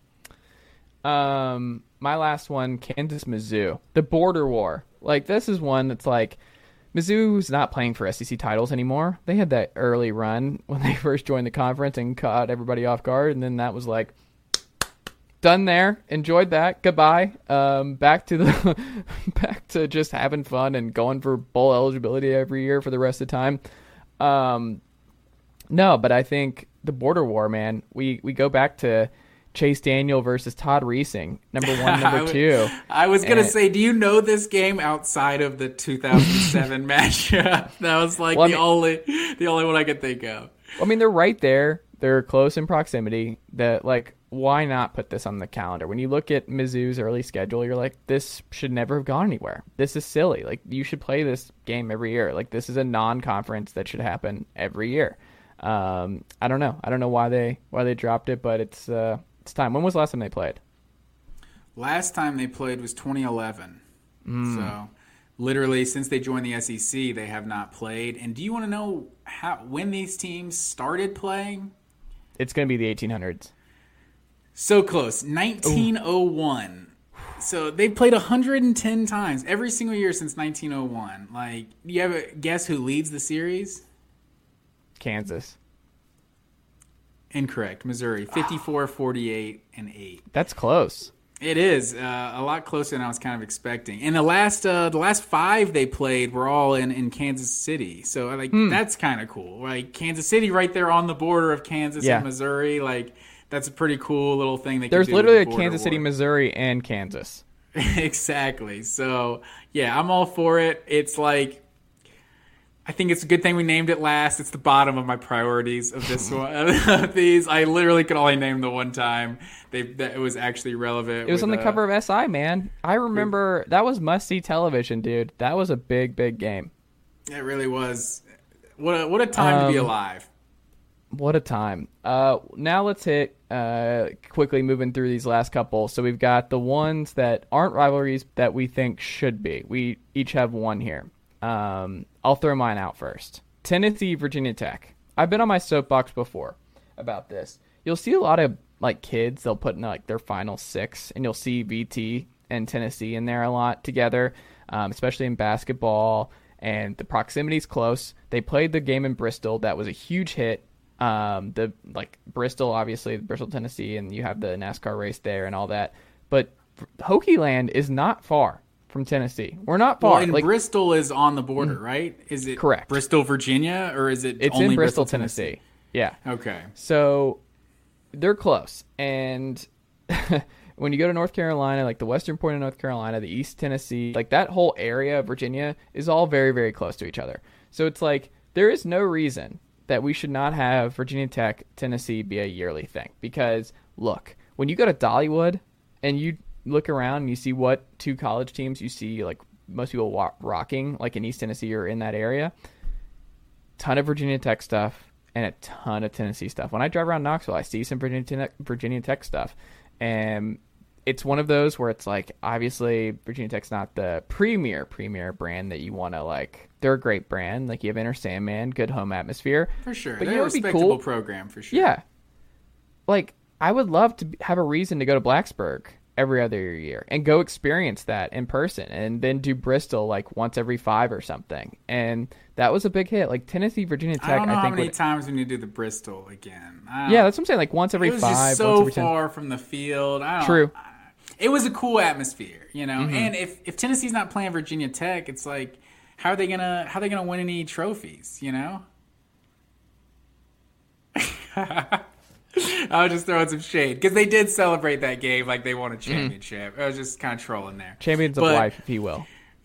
Um, my last one, Kansas, Mizzou, the border war. Like, this is one that's like, Mizzou's not playing for S E C titles anymore. They had that early run when they first joined the conference and caught everybody off guard, and then that was like, done there. Enjoyed that. Goodbye. Um, back to the back to just having fun and going for bowl eligibility every year for the rest of the time. Um, no, but I think the border war, man. We we go back to Chase Daniel versus Todd Reesing, number one, number I two. I was going to And- say, do you know this game outside of the two thousand seven matchup? That was like Well, I the mean- only the only one I could think of. I mean, they're right there. They're close in proximity. That, like, why not put this on the calendar? When you look at Mizzou's early schedule, you're like, this should never have gone anywhere. This is silly. Like, you should play this game every year. Like, this is a non-conference that should happen every year. Um, I don't know. I don't know why they why they dropped it, but it's uh, it's time. When was the last time they played? Last time they played was twenty eleven. Mm. So literally since they joined the S E C, they have not played. And do you want to know how when these teams started playing? It's going to be the eighteen hundreds. So close. nineteen oh one. So they played one hundred ten times every single year since nineteen oh one. Like, do you have a guess who leads the series? Kansas. Incorrect. Missouri. fifty-four, forty-eight, and eight. That's close. It is uh, a lot closer than I was kind of expecting. And the last uh, the last five they played were all in, in Kansas City. So like Hmm. that's kind of cool. Like Kansas City right there on the border of Kansas Yeah. and Missouri. Like that's a pretty cool little thing. They There's can do literally a with the border Kansas City, war. Missouri, and Kansas. Exactly. So yeah, I'm all for it. It's like, I think it's a good thing we named it last. It's the bottom of my priorities of this one. Of these, I literally could only name the one time they that it was actually relevant. It was with, on the uh, cover of S I, man. I remember that was must-see television, dude. That was a big, big game. It really was. What a what a time to be Um, alive. What a time. Uh, now let's hit uh, quickly moving through these last couple. So we've got the ones that aren't rivalries that we think should be. We each have one here. Um, I'll throw mine out first. Tennessee, Virginia Tech. I've been on my soapbox before about this. You'll see a lot of like kids, they'll put in like their final six, and you'll see V T and Tennessee in there a lot together, um, especially in basketball. And the proximity's close. They played the game in Bristol. That was a huge hit. Um, the like Bristol, obviously, Bristol, Tennessee, and you have the NASCAR race there and all that. But Hokie Land is not far from Tennessee. We're not far. Well, and like, Bristol is on the border, mm, right? Is it correct? Bristol, Virginia, or is it it's only in Bristol, Bristol, Tennessee? Tennessee? Yeah. Okay. So they're close, and when you go to North Carolina, like the western point of North Carolina, the East Tennessee, like that whole area of Virginia is all very, very close to each other. So it's like there is no reason that we should not have Virginia Tech, Tennessee be a yearly thing. Because, look, when you go to Dollywood and you look around and you see what two college teams you see, like most people wa- rocking, like in East Tennessee or in that area, ton of Virginia Tech stuff and a ton of Tennessee stuff. When I drive around Knoxville, I see some Virginia Tech, Virginia Tech stuff. And it's one of those where it's like, obviously, Virginia Tech's not the premier, premier brand that you want to, like, they're a great brand. Like, you have Enter Sandman, good home atmosphere. For sure. But They're you know a what'd be respectable cool? program, for sure. Yeah. Like, I would love to have a reason to go to Blacksburg every other year and go experience that in person and then do Bristol, like, once every five or something. And that was a big hit. Like, Tennessee, Virginia Tech, I, don't know I how think many would, times we need to do the Bristol again. Yeah, that's what I'm saying. Like, once every it was five, just so once every ten. far from the field. I don't, True. I, it was a cool atmosphere, you know. Mm-hmm. And if, if Tennessee's not playing Virginia Tech, it's like, how are they gonna how are they gonna win any trophies? You know. I was just throwing some shade because they did celebrate that game like they won a championship. Mm-hmm. I was just kind of trolling there. Champions of but, life, if you will.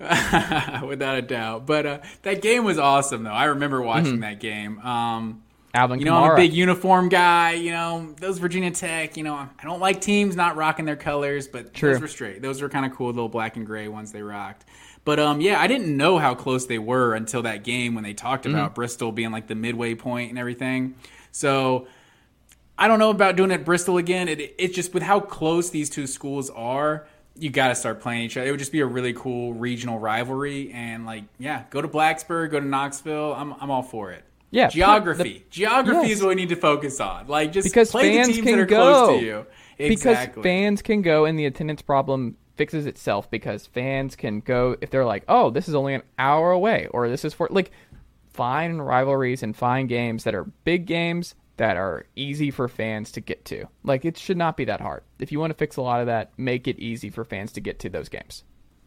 Without a doubt. But uh, that game was awesome, though. I remember watching mm-hmm. that game. Um, Alvin you know, Kamara. I'm a big uniform guy. You know, those Virginia Tech, you know, I don't like teams not rocking their colors, but True. those were straight. Those were kind of cool little black and gray ones they rocked. But, um, yeah, I didn't know how close they were until that game when they talked about mm-hmm. Bristol being like the midway point and everything. So I don't know about doing it at Bristol again. It, it's just with how close these two schools are, you got to start playing each other. It would just be a really cool regional rivalry. And, like, yeah, go to Blacksburg, go to Knoxville. I'm I'm all for it. Yeah, Geography. the, Geography yes. is what we need to focus on. Like, just because play fans the teams can that are go. close to you. Exactly. Because fans can go, and the attendance problem fixes itself because fans can go if they're like, oh, this is only an hour away, or this is for, like, fine rivalries and fine games that are big games that are easy for fans to get to. Like, it should not be that hard. If you want to fix a lot of that, make it easy for fans to get to those games.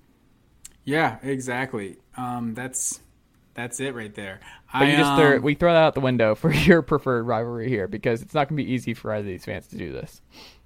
Yeah, exactly. Um, that's that's it right there. But I, you just um, throw, we throw that out the window for your preferred rivalry here because it's not going to be easy for either of these fans to do this.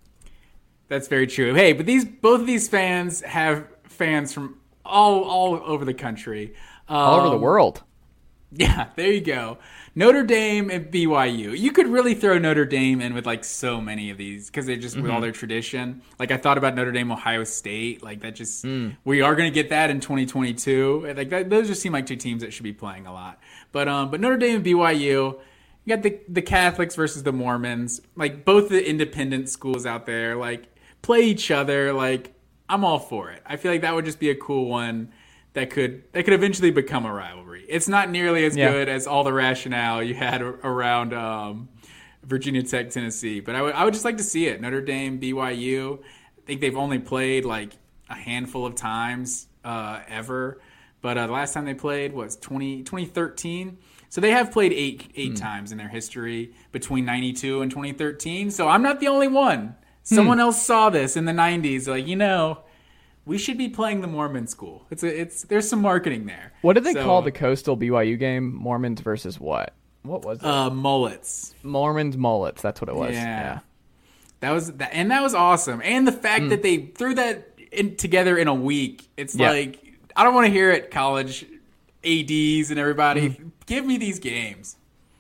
That's very true. Hey, but these both of these fans have fans from all all over the country. Um, all over the world. Yeah, there you go. Notre Dame and B Y U. You could really throw Notre Dame in with like so many of these because they just mm-hmm. with all their tradition. Like I thought about Notre Dame, Ohio State. Like that just mm. we are going to get that in twenty twenty-two. Like that, those just seem like two teams that should be playing a lot. But um, but Notre Dame and B Y U. You got the the Catholics versus the Mormons. Like both the independent schools out there. Like play each other. Like I'm all for it. I feel like that would just be a cool one. That could that could eventually become a rivalry. It's not nearly as yeah. good as all the rationale you had around um, Virginia Tech, Tennessee. But I would I would just like to see it. Notre Dame, B Y U. I think they've only played like a handful of times uh, ever. But uh, the last time they played was twenty, twenty thirteen. So they have played eight eight hmm. times in their history between ninety-two and twenty thirteen. So I'm not the only one. Someone hmm. else saw this in the nineties. Like, you know, we should be playing the Mormon school. It's a, it's there's some marketing there. What did they so, call the Coastal B Y U game? Mormons versus what? What was it? Uh, mullets. Mormons mullets. That's what it was. Yeah, yeah. that was that, and that was awesome. And the fact mm. that they threw that in, together in a week. It's yeah. like I don't want to hear it, college A Ds and everybody. Mm. Give me these games.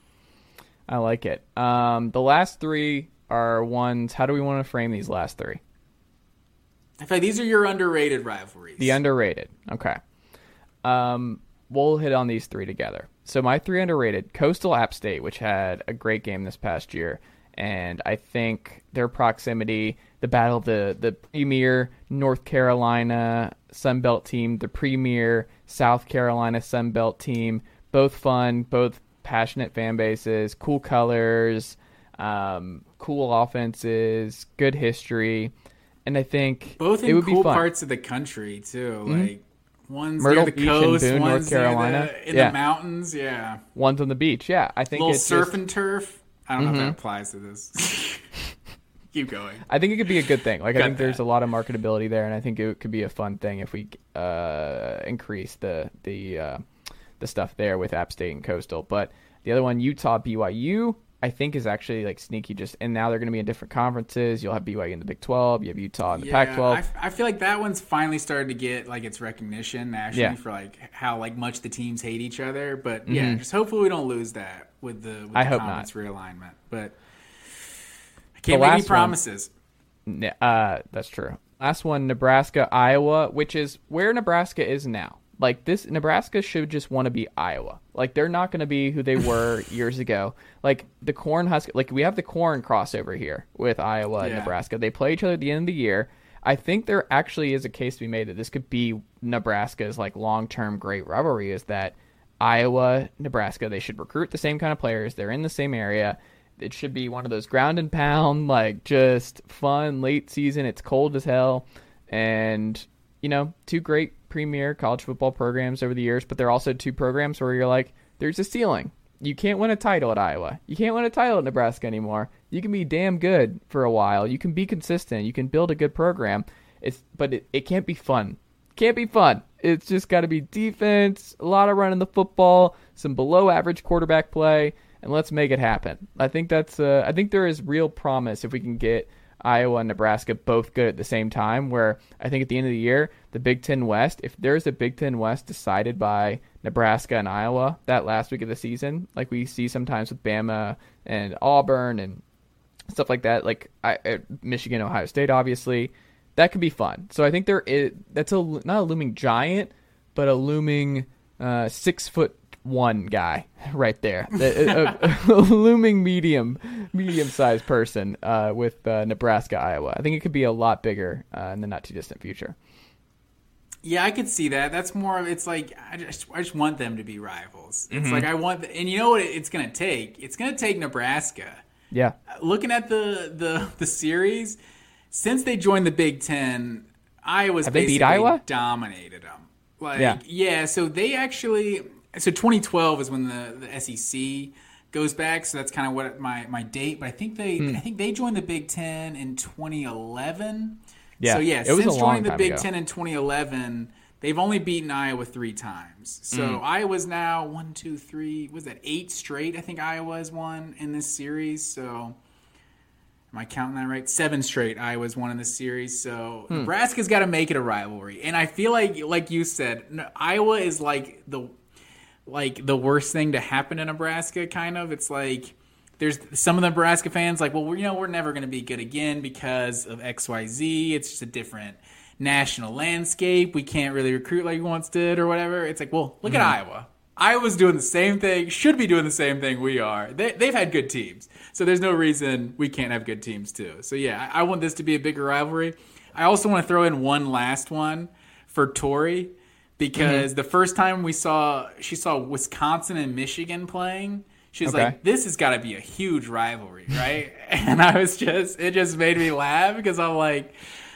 I like it. Um, the last three are ones. How do we want to frame these last three? In fact, these are your underrated rivalries. The underrated. Okay. Um, we'll hit on these three together. So my three underrated, Coastal App State, which had a great game this past year. And I think their proximity, the battle of the, the premier North Carolina Sunbelt team, the premier South Carolina Sunbelt team, both fun, both passionate fan bases, cool colors, um, cool offenses, good history. And I think both in it would cool be fun. parts of the country, too. Mm-hmm. Like, one's Myrtle near the Beach coast, in Boone, one's North Carolina. near the, in Yeah. the mountains, yeah. One's on the beach, yeah. I think little it's surf just, and turf. I don't know Mm-hmm. if that applies to this. Keep going. I think it could be a good thing. Like I Got think there's that. a lot of marketability there, and I think it could be a fun thing if we uh, increase the the uh, the stuff there with App State and Coastal. But the other one, Utah B Y U, I think is actually like sneaky. Just and now they're going to be in different conferences. You'll have B Y U in the Big twelve. You have Utah in the Yeah, Pac twelve. I, f- I feel like that one's finally started to get like its recognition nationally Yeah. for like how like much the teams hate each other. But yeah, just hopefully we don't lose that with the, with Mm-hmm. I the hope conference not. realignment. But I can't The make any last one- promises. N- Uh, that's true. Last one, Nebraska, Iowa, which is where Nebraska is now. Like this, Nebraska should just want to be Iowa. Like they're not going to be who they were years ago. Like the Corn Husker, like we have the Corn crossover here with Iowa and Yeah. Nebraska. They play each other at the end of the year. I think there actually is a case to be made that this could be Nebraska's like long-term great rivalry. Is that Iowa, Nebraska? They should recruit the same kind of players. They're in the same area. It should be one of those ground and pound, like just fun late season. It's cold as hell. And, you know, two great premier college football programs over the years, but they're also two programs where you're like, there's a ceiling. You can't win a title at Iowa. You can't win a title at Nebraska anymore. You can be damn good for a while. You can be consistent. You can build a good program. It's but it, it can't be fun. Can't be fun. It's just got to be defense, a lot of running the football, some below average quarterback play, and let's make it happen. I think that's uh, I think there is real promise if we can get Iowa and Nebraska both good at the same time, where I think at the end of the year, the Big Ten West, if there's a Big Ten West decided by Nebraska and Iowa that last week of the season, like we see sometimes with Bama and Auburn and stuff like that, like I, uh, Michigan, Ohio State, obviously, that could be fun. So I think there is, that's a, not a looming giant, but a looming uh, six foot one guy right there, a, a, a looming medium medium sized person uh, with uh, Nebraska, Iowa. I think it could be a lot bigger uh, in the not too distant future. Yeah, I could see that. That's more of it's like I just I just want them to be rivals. It's Mm-hmm. like I want, the, and you know what it's going to take? It's going to take Nebraska. Yeah, Looking at the the the series, since they joined the Big Ten, Iowa's Have they beat basically Iowa? dominated them. Like Yeah. yeah, so they actually so twenty twelve is when the, the S E C goes back. So that's kind of what my, my date. But I think they Hmm. I think they joined the Big Ten in twenty eleven. Yeah, So yeah, it was since a long joining the time Big ago. Ten in twenty eleven, they've only beaten Iowa three times. So Mm. Iowa's now one, two, three. Was that eight straight? I think Iowa has won in this series. So am I counting that right? Seven straight Iowa's won in this series. So Hmm. Nebraska's got to make it a rivalry. And I feel like, like you said, n- Iowa is like the like the worst thing to happen to Nebraska. Kind of. It's like. There's some of the Nebraska fans like, well, we're, you know, we're never going to be good again because of X Y Z. It's just a different national landscape. We can't really recruit like we once did or whatever. It's like, well, look Mm-hmm. at Iowa. Iowa's doing the same thing, should be doing the same thing we are. They, they've had good teams. So there's no reason we can't have good teams too. So yeah, I, I want this to be a bigger rivalry. I also want to throw in one last one for Tori because Mm-hmm. the first time we saw, she saw Wisconsin and Michigan playing, she was Okay. like, this has got to be a huge rivalry, right? And I was just, it just made me laugh because I'm like,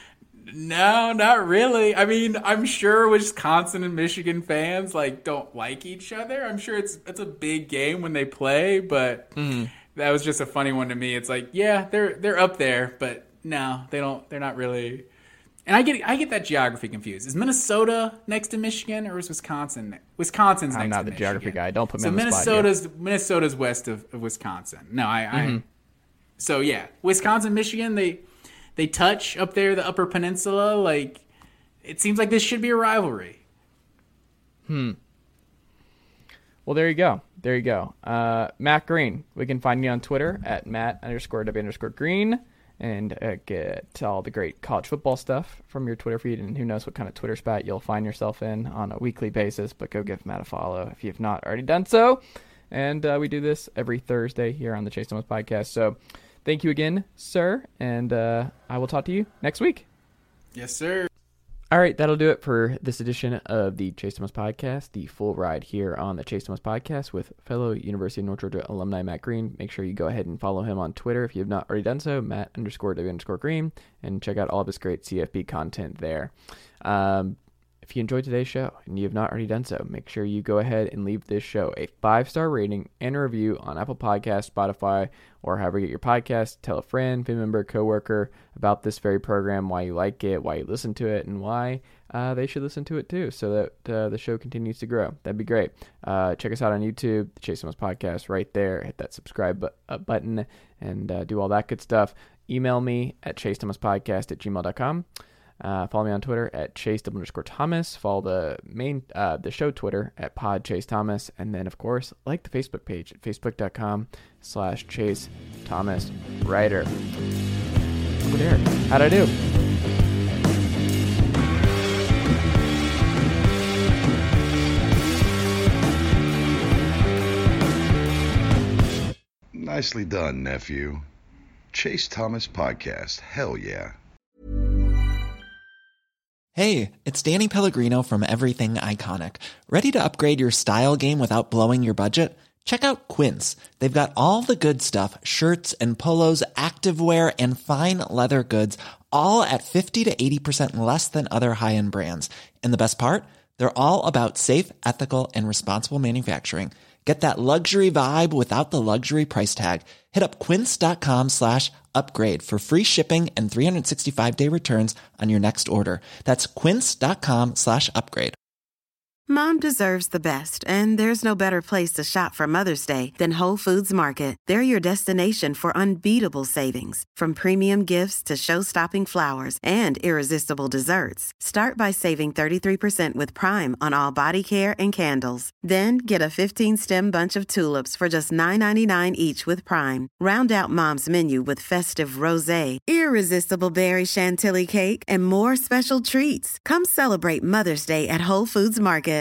no, not really. I mean, I'm sure Wisconsin and Michigan fans like don't like each other. I'm sure it's it's a big game when they play, but that was just a funny one to me. It's like, yeah, they're they're up there, but no, they don't. They're not really. And I get I get that geography confused. Is Minnesota next to Michigan or is Wisconsin? ne- Wisconsin's next I'm to not the geography Michigan. guy. Don't put me so on the spot here. Minnesota's Minnesota's west of, of Wisconsin. No, I, I so yeah, Wisconsin, Michigan, they they touch up there, the Upper Peninsula. Like it seems like this should be a rivalry. Well, there you go. There you go. Uh, Matt Green. We can find you on Twitter at Matt underscore W underscore Green. and uh, get all the great college football stuff from your Twitter feed. And who knows what kind of Twitter spat you'll find yourself in on a weekly basis, but go give Matt a follow if you have not already done so. And uh, we do this every Thursday here on the Chase Thomas Podcast. So thank you again, sir, and uh, I will talk to you next week. Yes, sir. All right, that'll do it for this edition of the Chase Thomas Podcast, the full ride here on the Chase Thomas Podcast with fellow University of North Georgia alumni Matt Green. Make sure you go ahead and follow him on Twitter if you have not already done so, Matt underscore W underscore Green, and check out all of his great C F B content there. Um, if you enjoyed today's show and you have not already done so, make sure you go ahead and leave this show a five-star rating and a review on Apple Podcasts, Spotify, or however you get your podcast. Tell a friend, family member, coworker about this very program, why you like it, why you listen to it, and why uh, they should listen to it too, so that uh, the show continues to grow. That'd be great. Uh, check us out on YouTube, the Chase Thomas Podcast, right there. Hit that subscribe bu- uh, button and uh, do all that good stuff. Email me at chase thomas podcast at gmail dot com. Uh, follow me on Twitter at chase underscore Thomas. Follow the main uh, the show Twitter at pod chase Thomas, and then of course like the Facebook page at facebook dot com slash chase Thomas writer. Over there. How'd I do? Nicely done, nephew. Chase Thomas Podcast. Hell yeah. Hey, it's Danny Pellegrino from Everything Iconic. Ready to upgrade your style game without blowing your budget? Check out Quince. They've got all the good stuff, shirts and polos, activewear, and fine leather goods, all at fifty to eighty percent less than other high-end brands. And the best part? They're all about safe, ethical, and responsible manufacturing. Get that luxury vibe without the luxury price tag. Hit up quince dot com slash upgrade for free shipping and three sixty-five day returns on your next order. That's quince dot com slash upgrade. Mom deserves the best, and there's no better place to shop for Mother's Day than Whole Foods Market. They're your destination for unbeatable savings, from premium gifts to show-stopping flowers and irresistible desserts. Start by saving thirty-three percent with Prime on all body care and candles. Then get a fifteen-stem bunch of tulips for just nine ninety-nine each with Prime. Round out Mom's menu with festive rosé, irresistible berry chantilly cake, and more special treats. Come celebrate Mother's Day at Whole Foods Market.